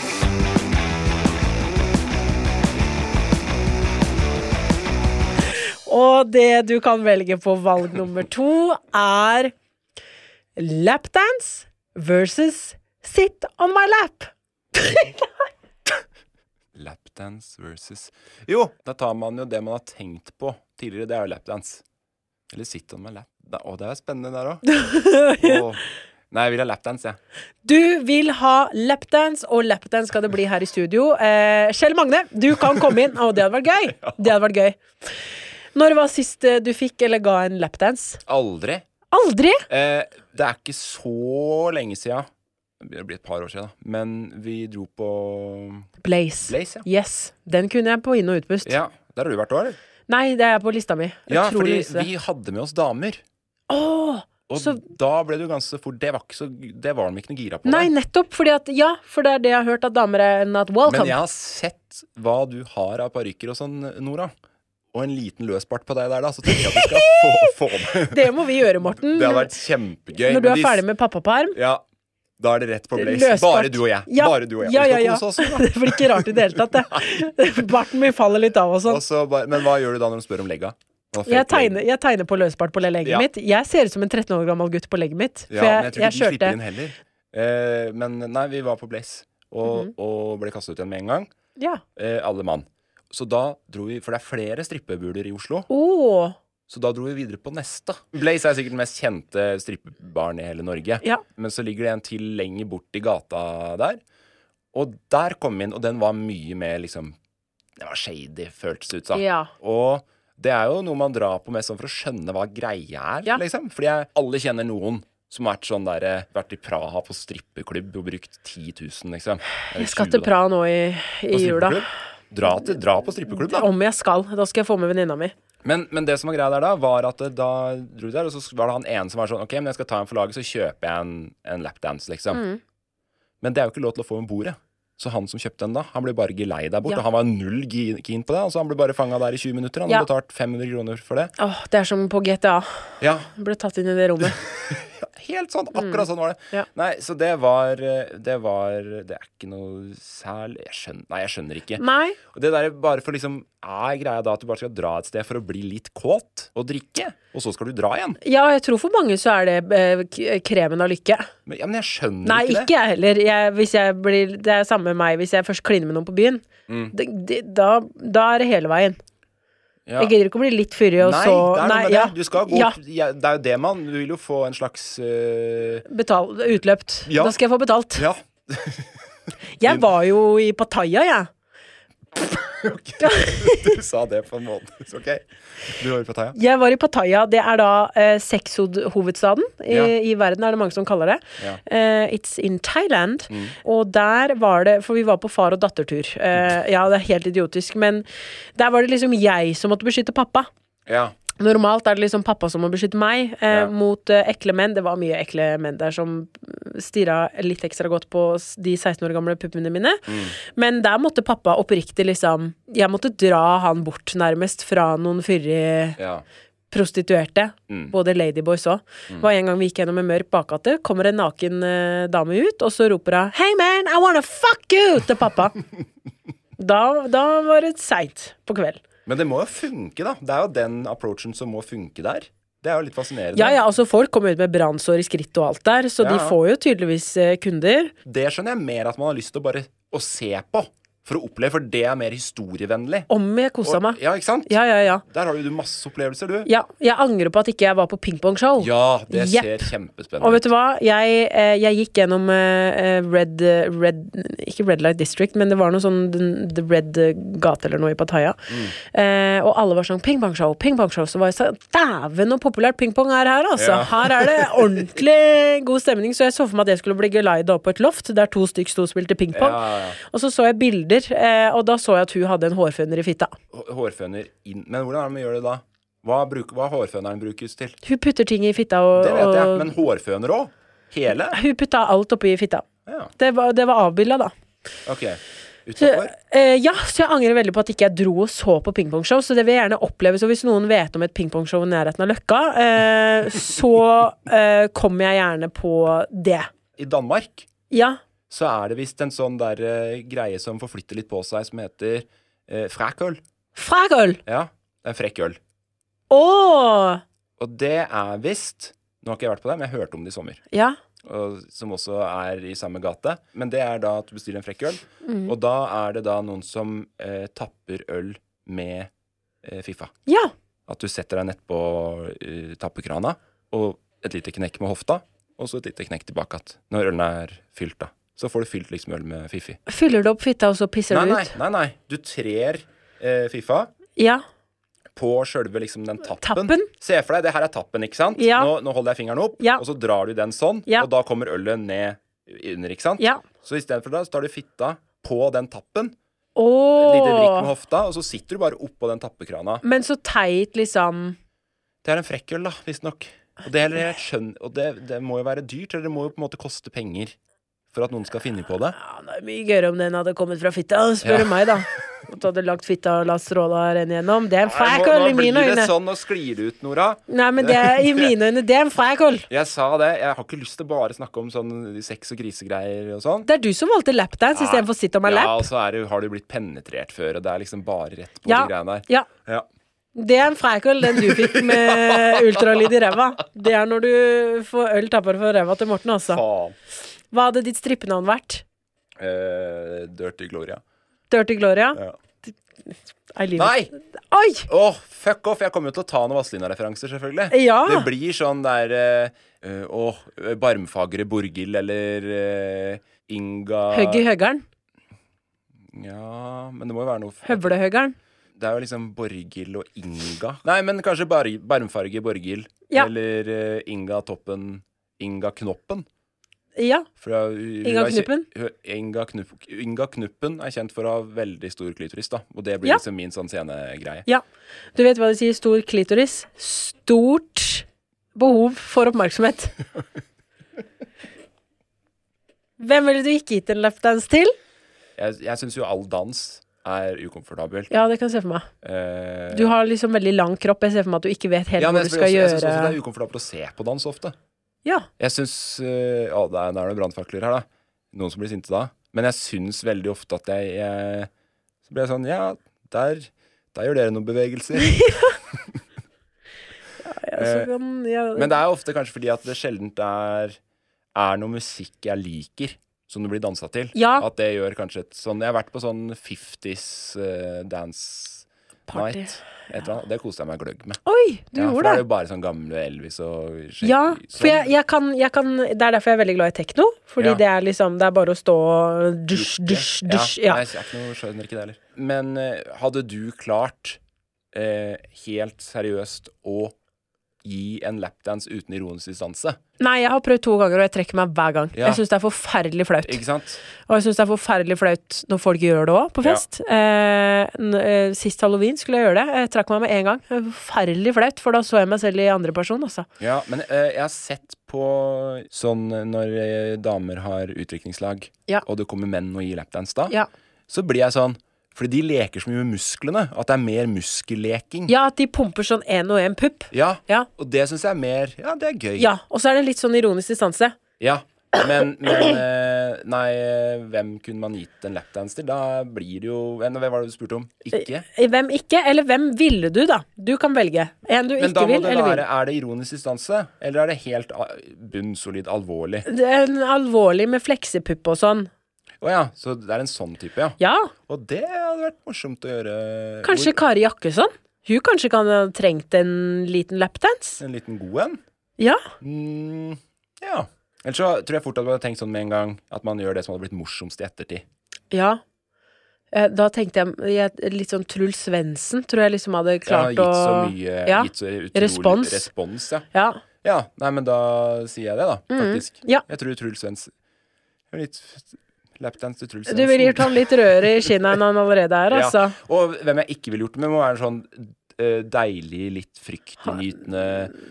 B: Og det du kan velge på valg nummer 2 er lapdance versus sit on my lap.
C: Lapdance versus... Jo, da tar man jo det man har tenkt på tidligere, det er jo lapdance. Eller sit on my lap. Det er spennende der også. Nei, jeg vil ha lapdance,
B: Du vil ha lapdance, og lapdance skal det bli her i studio. Kjell Magne, du kan komme inn. Det hadde vært gøy. Det hadde vært gøy. Når var sist du fikk eller ga en lapdance?
C: Aldri.
B: Aldri?
C: Det er ikke så lenge siden. Det blir et par år siden da. Men vi dro på
B: Blaze,
C: ja.
B: Yes, den kunne jeg på inn- og utpust.
C: Ja, der har du vært også, eller?
B: Nei, det er på lista mi.
C: Ja, fordi vi hadde med oss damer. Og
B: så...
C: da ble det jo ganske fort. Det var de ikke noe gira på.
B: Nei, nettopp, for det er det jeg har hørt, at damer er not welcome.
C: Men jeg har sett hva du har av parykker og sånn, Nora. Og en liten løsbart på deg der da, så tenker jeg at du skal få det.
B: Det må vi gjøre, Morten.
C: Det har vært kjempegøy.
B: Når du er ferdig med pappaperm.
C: Ja, da er det rett på Blaze. Løsbart. Bare du og jeg.
B: Ja.
C: Bare du og jeg. Ja. Også,
B: det blir ikke rart i det hele tatt, det. Barten min faller litt av og sånn.
C: Men hva gjør du da når du spør om legga?
B: Jeg tegner på løsbart på legget mitt. Jeg ser ut som en 13 år gammel gutt på legget mitt.
C: Ja, men jeg tror ikke du slipper inn heller. Men nei, vi var på Blaze, og ble kastet ut igjen med en gang.
B: Ja.
C: Alle mann. Så da dro vi, for det er flere strippebuler i Oslo. Så da dro vi videre på neste. Blaze er sikkert den mest kjente strippebaren i hele Norge.
B: Ja.
C: Men så ligger det en til lenger bort i gata der. Og der kom vi inn, og den var mye mer liksom, det var shady, føltes ut sånn.
B: Ja.
C: Og det er jo noe man drar på mest sånn for å skjønne hva greia er, liksom. Fordi alle kjenner noen som har vært i Praha på strippeklubb og brukt 10 000, liksom.
B: Jeg skal til Praha nå i jula.
C: Dra på strippeklubb, da.
B: Om jeg skal. Da skal jeg få med venninna mi.
C: Men det som var greia der da, var at da dro vi der, og så var det han ene som var sånn, ok, men jeg skal ta en for laget, så kjøper jeg en lapdance, liksom. Men det er jo ikke lov til å få en bordet. Så han som kjøpte den da, han ble bare gelei der bort, og han var null keen på det, og så han ble bare fanget der i 20 minutter. Han hadde betalt 500 kroner for det.
B: Det er som på GTA.
C: Ja.
B: Han ble tatt inn i det rommet.
C: helt sånn, akkurat sånn var det.
B: Ja.
C: Nei, så det er ikke noe særlig, jeg skjønner ikke.
B: Nei.
C: Og det der bare for liksom, greia da at du bare skal dra et sted for å bli litt kåt og drikke, og så skal du dra igjen.
B: Ja, jeg tror for mange så er det kremen av lykke.
C: Men jeg skjønner
B: Nei,
C: ikke det.
B: ikke jeg heller. Det er samme med meg hvis jeg først kliner med noen på byen. Da er det hele veien.
C: Ja.
B: Jeg gidder ikke å bli litt fyrig og
C: Nei,
B: så...
C: det er noe med det. Du skal gå...
B: Ja.
C: Det er jo det du vil jo få en slags...
B: Utløpt.
C: Ja.
B: Da skal jeg få betalt.
C: Ja.
B: Jeg var jo i Pattaya, jeg.
C: Du sa det på en måte. Ok, du var i Pattaya.
B: Jeg var i Pattaya. Det er da sexhovedstaden i verden, er det mange som kaller det.
C: Ja.
B: It's in Thailand. Og der var det, for vi var på far- og dattertur. Ja, det er helt idiotisk, men der var det liksom jeg som måtte beskytte pappa.
C: Ja.
B: Normalt er det liksom pappa som må beskytte meg mot ekle menn. Det var mye ekle menn der som stirret litt ekstra godt på de 16 år gamle puppene mine. Men der måtte pappa oppriktig liksom, jeg måtte dra han bort nærmest fra noen fyrige prostituerte. Både ladyboys også. Det var en gang vi gikk gjennom en mørk bakgate, kommer en naken dame ut, og så roper hun «Hey man, I wanna fuck you!» til pappa. Da var det seit på kveld.
C: Men det må jo funke da. Det er jo den approachen som må funke der. Det er jo litt fascinerende.
B: Ja, altså folk kommer ut med brannsår i skritt og alt der, så de får jo tydeligvis kunder.
C: Det skjønner jeg mer at man har lyst til å bare å se på. For å oppleve, for det er mer historievennlig.
B: Om jeg koset meg.
C: Ja, ikke sant?
B: Ja.
C: Der har jo du masse opplevelser, du.
B: Ja, jeg angrer på at ikke jeg var på pingpongshow.
C: Ja, det ser kjempespennende ut.
B: Og vet du hva? Jeg gikk gjennom ikke Red Light District, men det var noe sånn The Red Gate eller noe i Pattaya. Og alle var sånn, pingpongshow. Så var jeg sånn, dæven og populært pingpong er her, altså. Ja. Her er det ordentlig god stemning, så jeg så for meg at jeg skulle bli geleida opp på et loft, der 2 stykker sto og spilte pingpong. Ja. Og så jeg bilder, og da så jeg at hun hadde en hårføner i fitta.
C: Hårføner inn, men hvordan er det man gjør det da? Hva hårføneren brukes til?
B: Hun putter ting i fitta og...
C: Det vet jeg, men hårføner også? Hele?
B: Hun putta alt oppi fitta. Ja. Det var avbildet da.
C: Ok, utenfor?
B: Så jeg angrer veldig på at ikke jeg dro og så på pingpongshow, så det vil jeg gjerne oppleve. Så hvis noen vet om et pingpongshow i nærheten av Løkka, så kommer jeg gjerne på det.
C: I Danmark?
B: Ja.
C: Så er det vist en sånn der greie som forflytter litt på seg, som heter frækøl.
B: Frækøl?
C: Ja, det er frekk øl. Og det er vist, nå har ikke jeg vært på det, men jeg hørte om det i sommer. Ja. Og, som også er i samme gate. Men det er da at du bestiller en frekk øl, og da er det da noen som tapper øl med FIFA. Ja. At du setter deg nett på tappekrana, og et lite knekk med hofta, og så et lite knekk tilbake når ølen er fylt da. Så får du fylt liksom øl med Fifi.
B: Fyller du opp fitta, og så pisser du ut?
C: Nei. Du trer FIFA på selve liksom den tappen. Se for deg, det her er tappen, ikke sant? Ja. Nå holder jeg fingeren opp, og så drar du den sånn, og da kommer ølet ned under, ikke sant? Ja. Så i stedet for det, så tar du fitta på den tappen, et lite vrikk med hofta, og så sitter du bare opp på den tappekrana.
B: Men så teit liksom...
C: Det er en frekkøl da, visst nok. Og det må jo være dyrt, eller det må jo på en måte koste penger for at noen skal finne på det. Ja, det er mye gøyere om den hadde kommet fra fitta, spør du meg da. At du hadde lagt fitta og latt stråla renne gjennom. Det er en frækøl i mine øyne. Nå blir det sånn, og sklir det ut, Nora. Nei, men det er i mine øyne, det er en frækøl. Jeg sa det, jeg har ikke lyst til bare snakke om sånn sex og grisegreier og sånn. Det er du som valgte lapdance i stedet for sitt om en lap. Ja, og så har du blitt penetrert før, og det er liksom bare rett på de greiene der. Ja. Det er en frækøl, den du fikk med ultralyd i ræva. Det er når du får øl tappere for ræva til Morten, altså. Faen. Hva hadde ditt strippenavn vært? Dirty Gloria. Dirty Gloria? Ja. Nei! Oi! Fuck off, jeg kommer jo til å ta noen Vazelina-referanser, selvfølgelig. Ja. Det blir sånn der Barmfagre Borghild, eller Inga... Høgg i høggeren? Ja, men det må jo være noe... Høvlehøggeren? Det er jo liksom Borghild og Inga. Nei, men kanskje Barmfarge Borghild. Ja. Eller Inga Toppen, Inga Knoppen. Ja, Inga Knuppen. Inga Knuppen er kjent for å ha veldig stor klitoris da. Og det blir liksom min sånn scenegreie. Ja, du vet hva det sier, stor klitoris. Stort behov for oppmerksomhet. Hvem ville du ikke gitt en lapdance til? Jeg synes jo all dans er ukomfortabelt. Ja, det kan jeg se for meg. Du har liksom veldig lang kropp. Jeg ser for meg at du ikke vet helt hva du skal gjøre. Jeg synes også det er ukomfortabelt å se på dans ofte.
B: Ja.
C: Jeg synes, det er noen brannfakler her da. Noen som blir sinte da. Men jeg synes veldig ofte at så blir jeg sånn, ja, der gjør dere noen bevegelser. Men det er ofte kanskje fordi at det sjeldent er noe musikk jeg liker, som det blir danset til.
B: Ja.
C: At det gjør kanskje jeg har vært på sånn 50s dance
B: Party.
C: night. Det koste jeg meg gløgg med.
B: Oi, du gjorde
C: for
B: det.
C: Det er jo bare sånn gamle Elvis og
B: Ja, for jeg kan, det er derfor jeg er veldig glad i tekno. Fordi det er liksom, det er bare å stå og dusj.
C: Ja. Nei, jeg er ikke noe skjønner ikke det heller. Men hadde du klart helt seriøst å gi en lapdance uten ironisk distanse?
B: Nei, jeg har prøvd 2 ganger, og jeg trekker meg hver gang. Jeg synes det er forferdelig flaut.
C: Ikke sant?
B: Og jeg synes det er forferdelig flaut når folk gjør det også, på fest. Sist Halloween skulle jeg gjøre det. Jeg trakk meg med en gang. Det var forferdelig flaut, for da så jeg meg selv i andre person, altså.
C: Ja, men jeg har sett på sånn når damer har utdrikningslag, og det kommer menn og gir lapdance da, så blir jeg sånn, fordi de leker så mye med musklene, at det er mer muskelleking. Ja,
B: at de pumper sånn en og en pupp.
C: Ja, og det synes jeg er mer, det er gøy.
B: Ja, og så er det litt sånn ironisk distanse.
C: Ja, men nei, hvem kunne man gitt en lapdance til? Da blir det jo, hvem var det du spurte om? Ikke?
B: Hvem ikke, eller hvem ville du da? Du kan velge. En du ikke vil, eller vil.
C: Men da må det være, er det ironisk distanse? Eller er det helt bunnsolid alvorlig?
B: Det er en alvorlig med fleksepupp og sånn.
C: Åja, så det er en sånn type,
B: Ja.
C: Og det hadde vært morsomt å gjøre.
B: Kanskje Kari Jakkesson? Hun kanskje kan ha trengt en liten lapdance?
C: En liten god en?
B: Ja.
C: Ja. Ellers så tror jeg fort at du hadde tenkt sånn med en gang, at man gjør det som hadde blitt morsomst i ettertid.
B: Ja. Da tenkte jeg litt sånn Truls Svendsen, tror jeg liksom hadde klart å...
C: gitt så utrolig respons, Ja, nei, men da sier jeg det da, faktisk. Jeg tror Truls Svendsen er litt... lapdance til Truls Svendsen.
B: Du vil gjort han litt rødere i kinnet enn han allerede er, altså.
C: Og hvem jeg ikke vil gjort det med, må være sånn deilig, litt fryktinngytende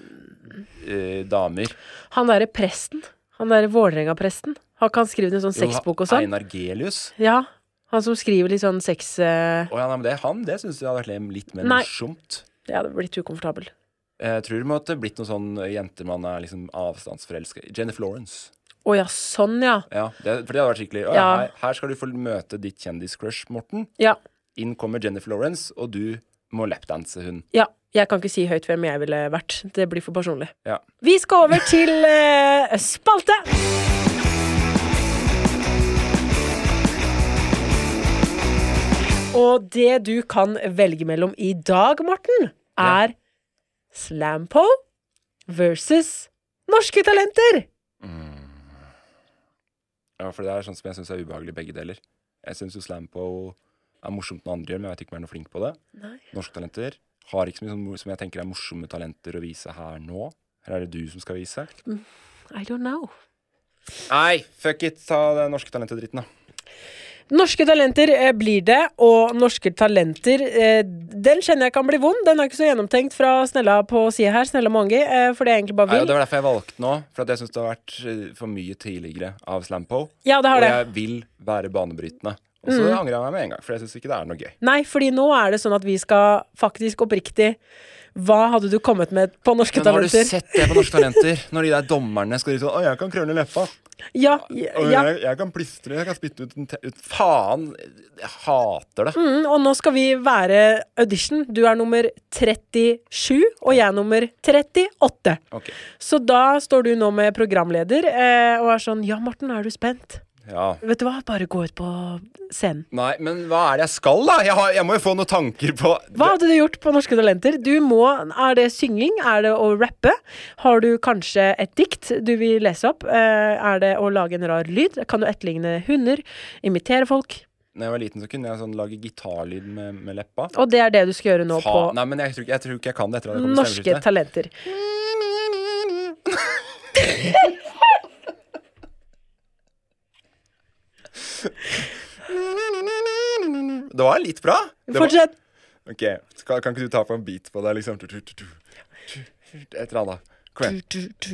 C: damer. Han
B: der presten, han der Vålerenga-presten, har ikke han skrevet en sånn sexbok og sånn?
C: Einar Gelius?
B: Ja, han som skriver litt sånn sex...
C: men det synes jeg hadde vært litt mer morsomt.
B: Det hadde blitt ukomfortabel.
C: Jeg tror det måtte blitt noen sånn jenter man er liksom avstandsforelsket. Jennifer Lawrence.
B: Åja, sånn, ja.
C: Ja, for det hadde vært skikkelig. Her skal du få møte ditt kjendiscrush, Morten.
B: Ja.
C: Inn kommer Jennifer Lawrence, og du må lapdanse hun.
B: Ja, jeg kan ikke si høyt hvem jeg ville vært. Det blir for personlig.
C: Ja.
B: Vi skal over til spalte! Og det du kan velge mellom i dag, Morten, er Slampo versus Norske Talenter.
C: Ja, for det er sånn som jeg synes er ubehagelig begge deler. Jeg synes jo Slampo er morsomt når andre gjør, men jeg vet ikke om jeg er noe flink på det.
B: Nei.
C: Norske Talenter har ikke så mye sånn, som jeg tenker er morsomme talenter å vise her nå. Her er det du som skal vise.
B: I don't know.
C: Nei, fuck it, ta den Norske Talenter-dritten da.
B: Norske Talenter blir det, og Norske Talenter, den kjenner jeg kan bli vond. Den er ikke så gjennomtenkt fra Snella på siden her, Snella Mangi, for det er egentlig bare vil.
C: Nei, det var derfor jeg valgte nå, for at jeg synes det har vært for mye tidligere av Slampo.
B: Ja, det har det.
C: Og jeg vil være banebrytende. Og så angrer jeg meg med en gang, for jeg synes ikke det er noe gøy.
B: Nei, fordi nå er det sånn at vi skal faktisk oppriktig... Hva hadde du kommet med på Norske Talenter?
C: Men har du sett det på Norske Talenter? Når de der dommerne skal si sånn, jeg kan krølle leppa.
B: Ja.
C: Jeg kan plystre, jeg kan spytte ut faen, jeg hater det.
B: Og nå skal vi være audition. Du er nummer 37, og jeg er nummer 38.
C: Okay.
B: Så da står du nå med programleder, og er sånn, ja Morten, er du spent?
C: Ja.
B: Vet du hva? Bare gå ut på scenen.
C: Nei, men hva er det jeg skal da? Jeg må jo få noen tanker på...
B: Hva hadde du gjort på Norske Talenter? Er det synging? Er det å rappe? Har du kanskje et dikt du vil lese opp? Er det å lage en rar lyd? Kan du etterligne hunder? Imitere folk?
C: Når jeg var liten så kunne jeg sånn lage gitarlyd med leppa.
B: Og det er det du skal gjøre nå på...
C: Nei, men jeg tror ikke jeg kan det etter at det kommer
B: Norske Talenter.
C: Det var litt bra.
B: Fortsett.
C: Ok, kan ikke du ta på en beat på det liksom? Et eller annet. Kom igjen.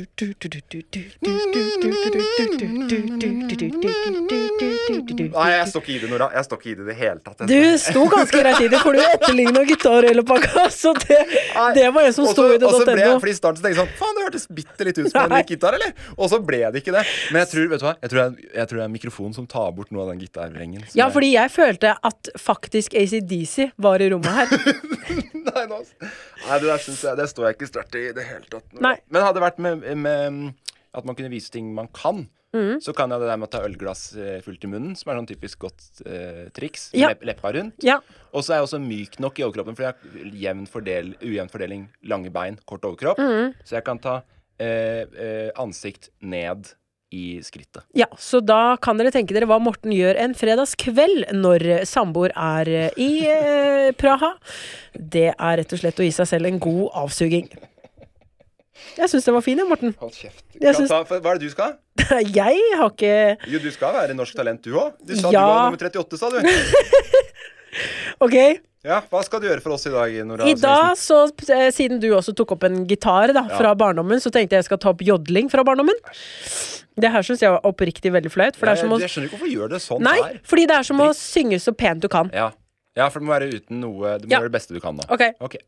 C: Nei, jeg står ikke i det, Nora. Jeg står ikke i det hele tatt.
B: Du sto ganske greit i det, for du etterlignet gitar eller pakka, så det var en som sto i det.
C: Og så ble jeg, fordi i starten så tenkte jeg sånn, faen, det hørtes bitte litt ut som en gitar, eller? Og så ble det ikke det. Men jeg tror, vet du hva? Jeg tror det er mikrofonen som tar bort noe av den gitarrengen.
B: Ja, fordi jeg følte at faktisk AC/DC var i rommet her.
C: Nei, det der synes jeg, det står jeg ikke sterkt i det hele tatt.
B: Nei.
C: Men hadde det vært med at man kunne vise ting man kan, så kan jeg det der med å ta ølglass fullt i munnen, som er sånn typisk godt triks.
B: Ja.
C: Leppa rundt.
B: Ja.
C: Og så er jeg også myk nok i overkroppen, for jeg har ujevn fordeling, lange bein, kort overkropp. Så jeg kan ta ansikt ned i skrittet.
B: Ja, så da kan dere tenke dere hva Morten gjør en fredagskveld når samboer er i Praha. Det er rett og slett å gi seg selv en god avsuging. Jeg synes det var fin, ja, Morten.
C: Hold kjeft.
B: Hva
C: er det du skal?
B: Jeg har ikke...
C: Jo, du skal være norsk talent, du også. Du sa
B: Ja.
C: du var nummer 38, sa du.
B: Ok.
C: Ja, hva skal du gjøre for oss i dag, Nora?
B: I dag, så, siden du også tok opp en gitar da, fra barndommen, så tenkte jeg skal ta opp jodling fra barndommen. Det her synes jeg var oppriktig veldig fløyt. For det er som å...
C: Jeg skjønner ikke hvorfor du gjør det sånn
B: Nei,
C: her.
B: fordi det er som å synge så pent du kan.
C: Ja, for det må være uten noe. Det må være det beste du kan da.
B: Ok.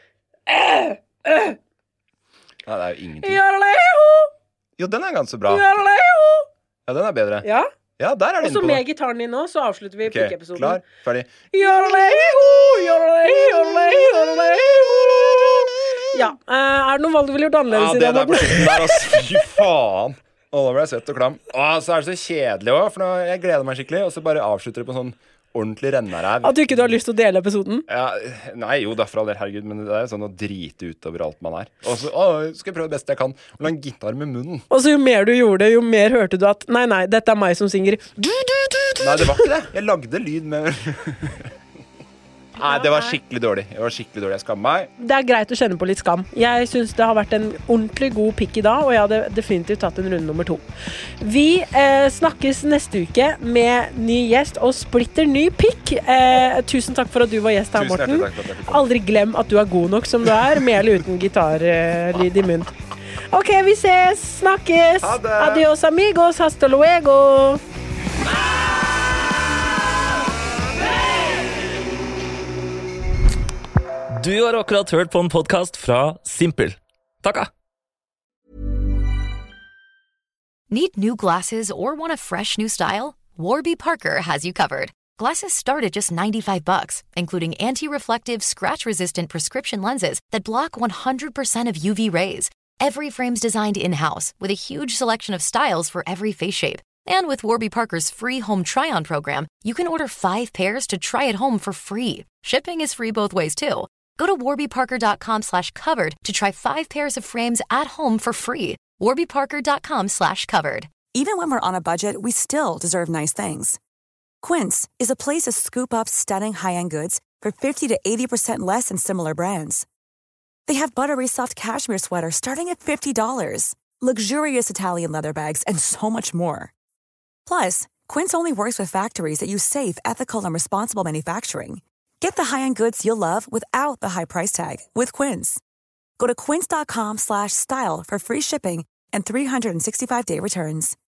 C: Nei, det er jo ingenting.
B: Jodeleho!
C: Jo, den er ganske bra.
B: Jodeleho!
C: Ja, den er bedre.
B: Ja.
C: Ja, der er det
B: Og så
C: inne på.
B: med gitaren din nå, så avslutter vi pikkeepisoden.
C: Klar, ferdig.
B: Jodeleho! Jodeleho! Ja, er det noen valg du ville gjort annerledes i
C: det
B: dag,
C: der på slutten der, altså. Fy faen. Nå ble jeg svett og klam. Så er det så kjedelig også, for nå, jeg gleder meg skikkelig, og så bare avslutter det på sånn ordentlig renneræv.
B: At du ikke har lyst til å dele episoden?
C: Ja, nei, jo da, for all del, herregud, men det er jo sånn å drite utover alt man er. Og så, skal jeg prøve det beste jeg kan, og la en gitar med munnen.
B: Og så jo mer du gjorde det, jo mer hørte du at nei, dette er meg som synger.
C: Nei, det var ikke det. Jeg lagde lyd med... Nei, det var skikkelig dårlig. Jeg skammer meg.
B: Det er greit å kjenne på litt skam. Jeg synes det har vært en ordentlig god pikk i dag, og jeg hadde definitivt tatt en runde nummer 2. Vi snakkes neste uke med ny gjest og splitter ny pikk. Tusen takk for at du var gjest her, Morten.
C: Takk for at jeg fikk komme.
B: Aldri glem at du er god nok som du er, med eller uten gitarlyd i munnen. Ok, vi ses, snakkes.
C: Ha det.
B: Adios amigos, hasta luego.
A: Du har akkurat hørt på en podcast fra Simpel. Takka!
J: Need new glasses or want a fresh new style? Warby Parker has you covered. Glasses start at just $95, including anti-reflective, scratch-resistant prescription lenses that block 100% of UV rays. Every frame's designed in-house, with a huge selection of styles for every face shape. And with Warby Parker's free home try-on program, you can order 5 pairs to try at home for free. Shipping is free both ways, too. Go to warbyparker.com/covered to try 5 pairs of frames at home for free. warbyparker.com/covered.
K: Even when we're on a budget, we still deserve nice things. Quince is a place to scoop up stunning high-end goods for 50 to 80% less than similar brands. They have buttery soft cashmere sweaters starting at $50, luxurious Italian leather bags, and so much more. Plus, Quince only works with factories that use safe, ethical, and responsible manufacturing. Get the high-end goods you'll love without the high price tag with Quince. Go to quince.com/style for free shipping and 365-day returns.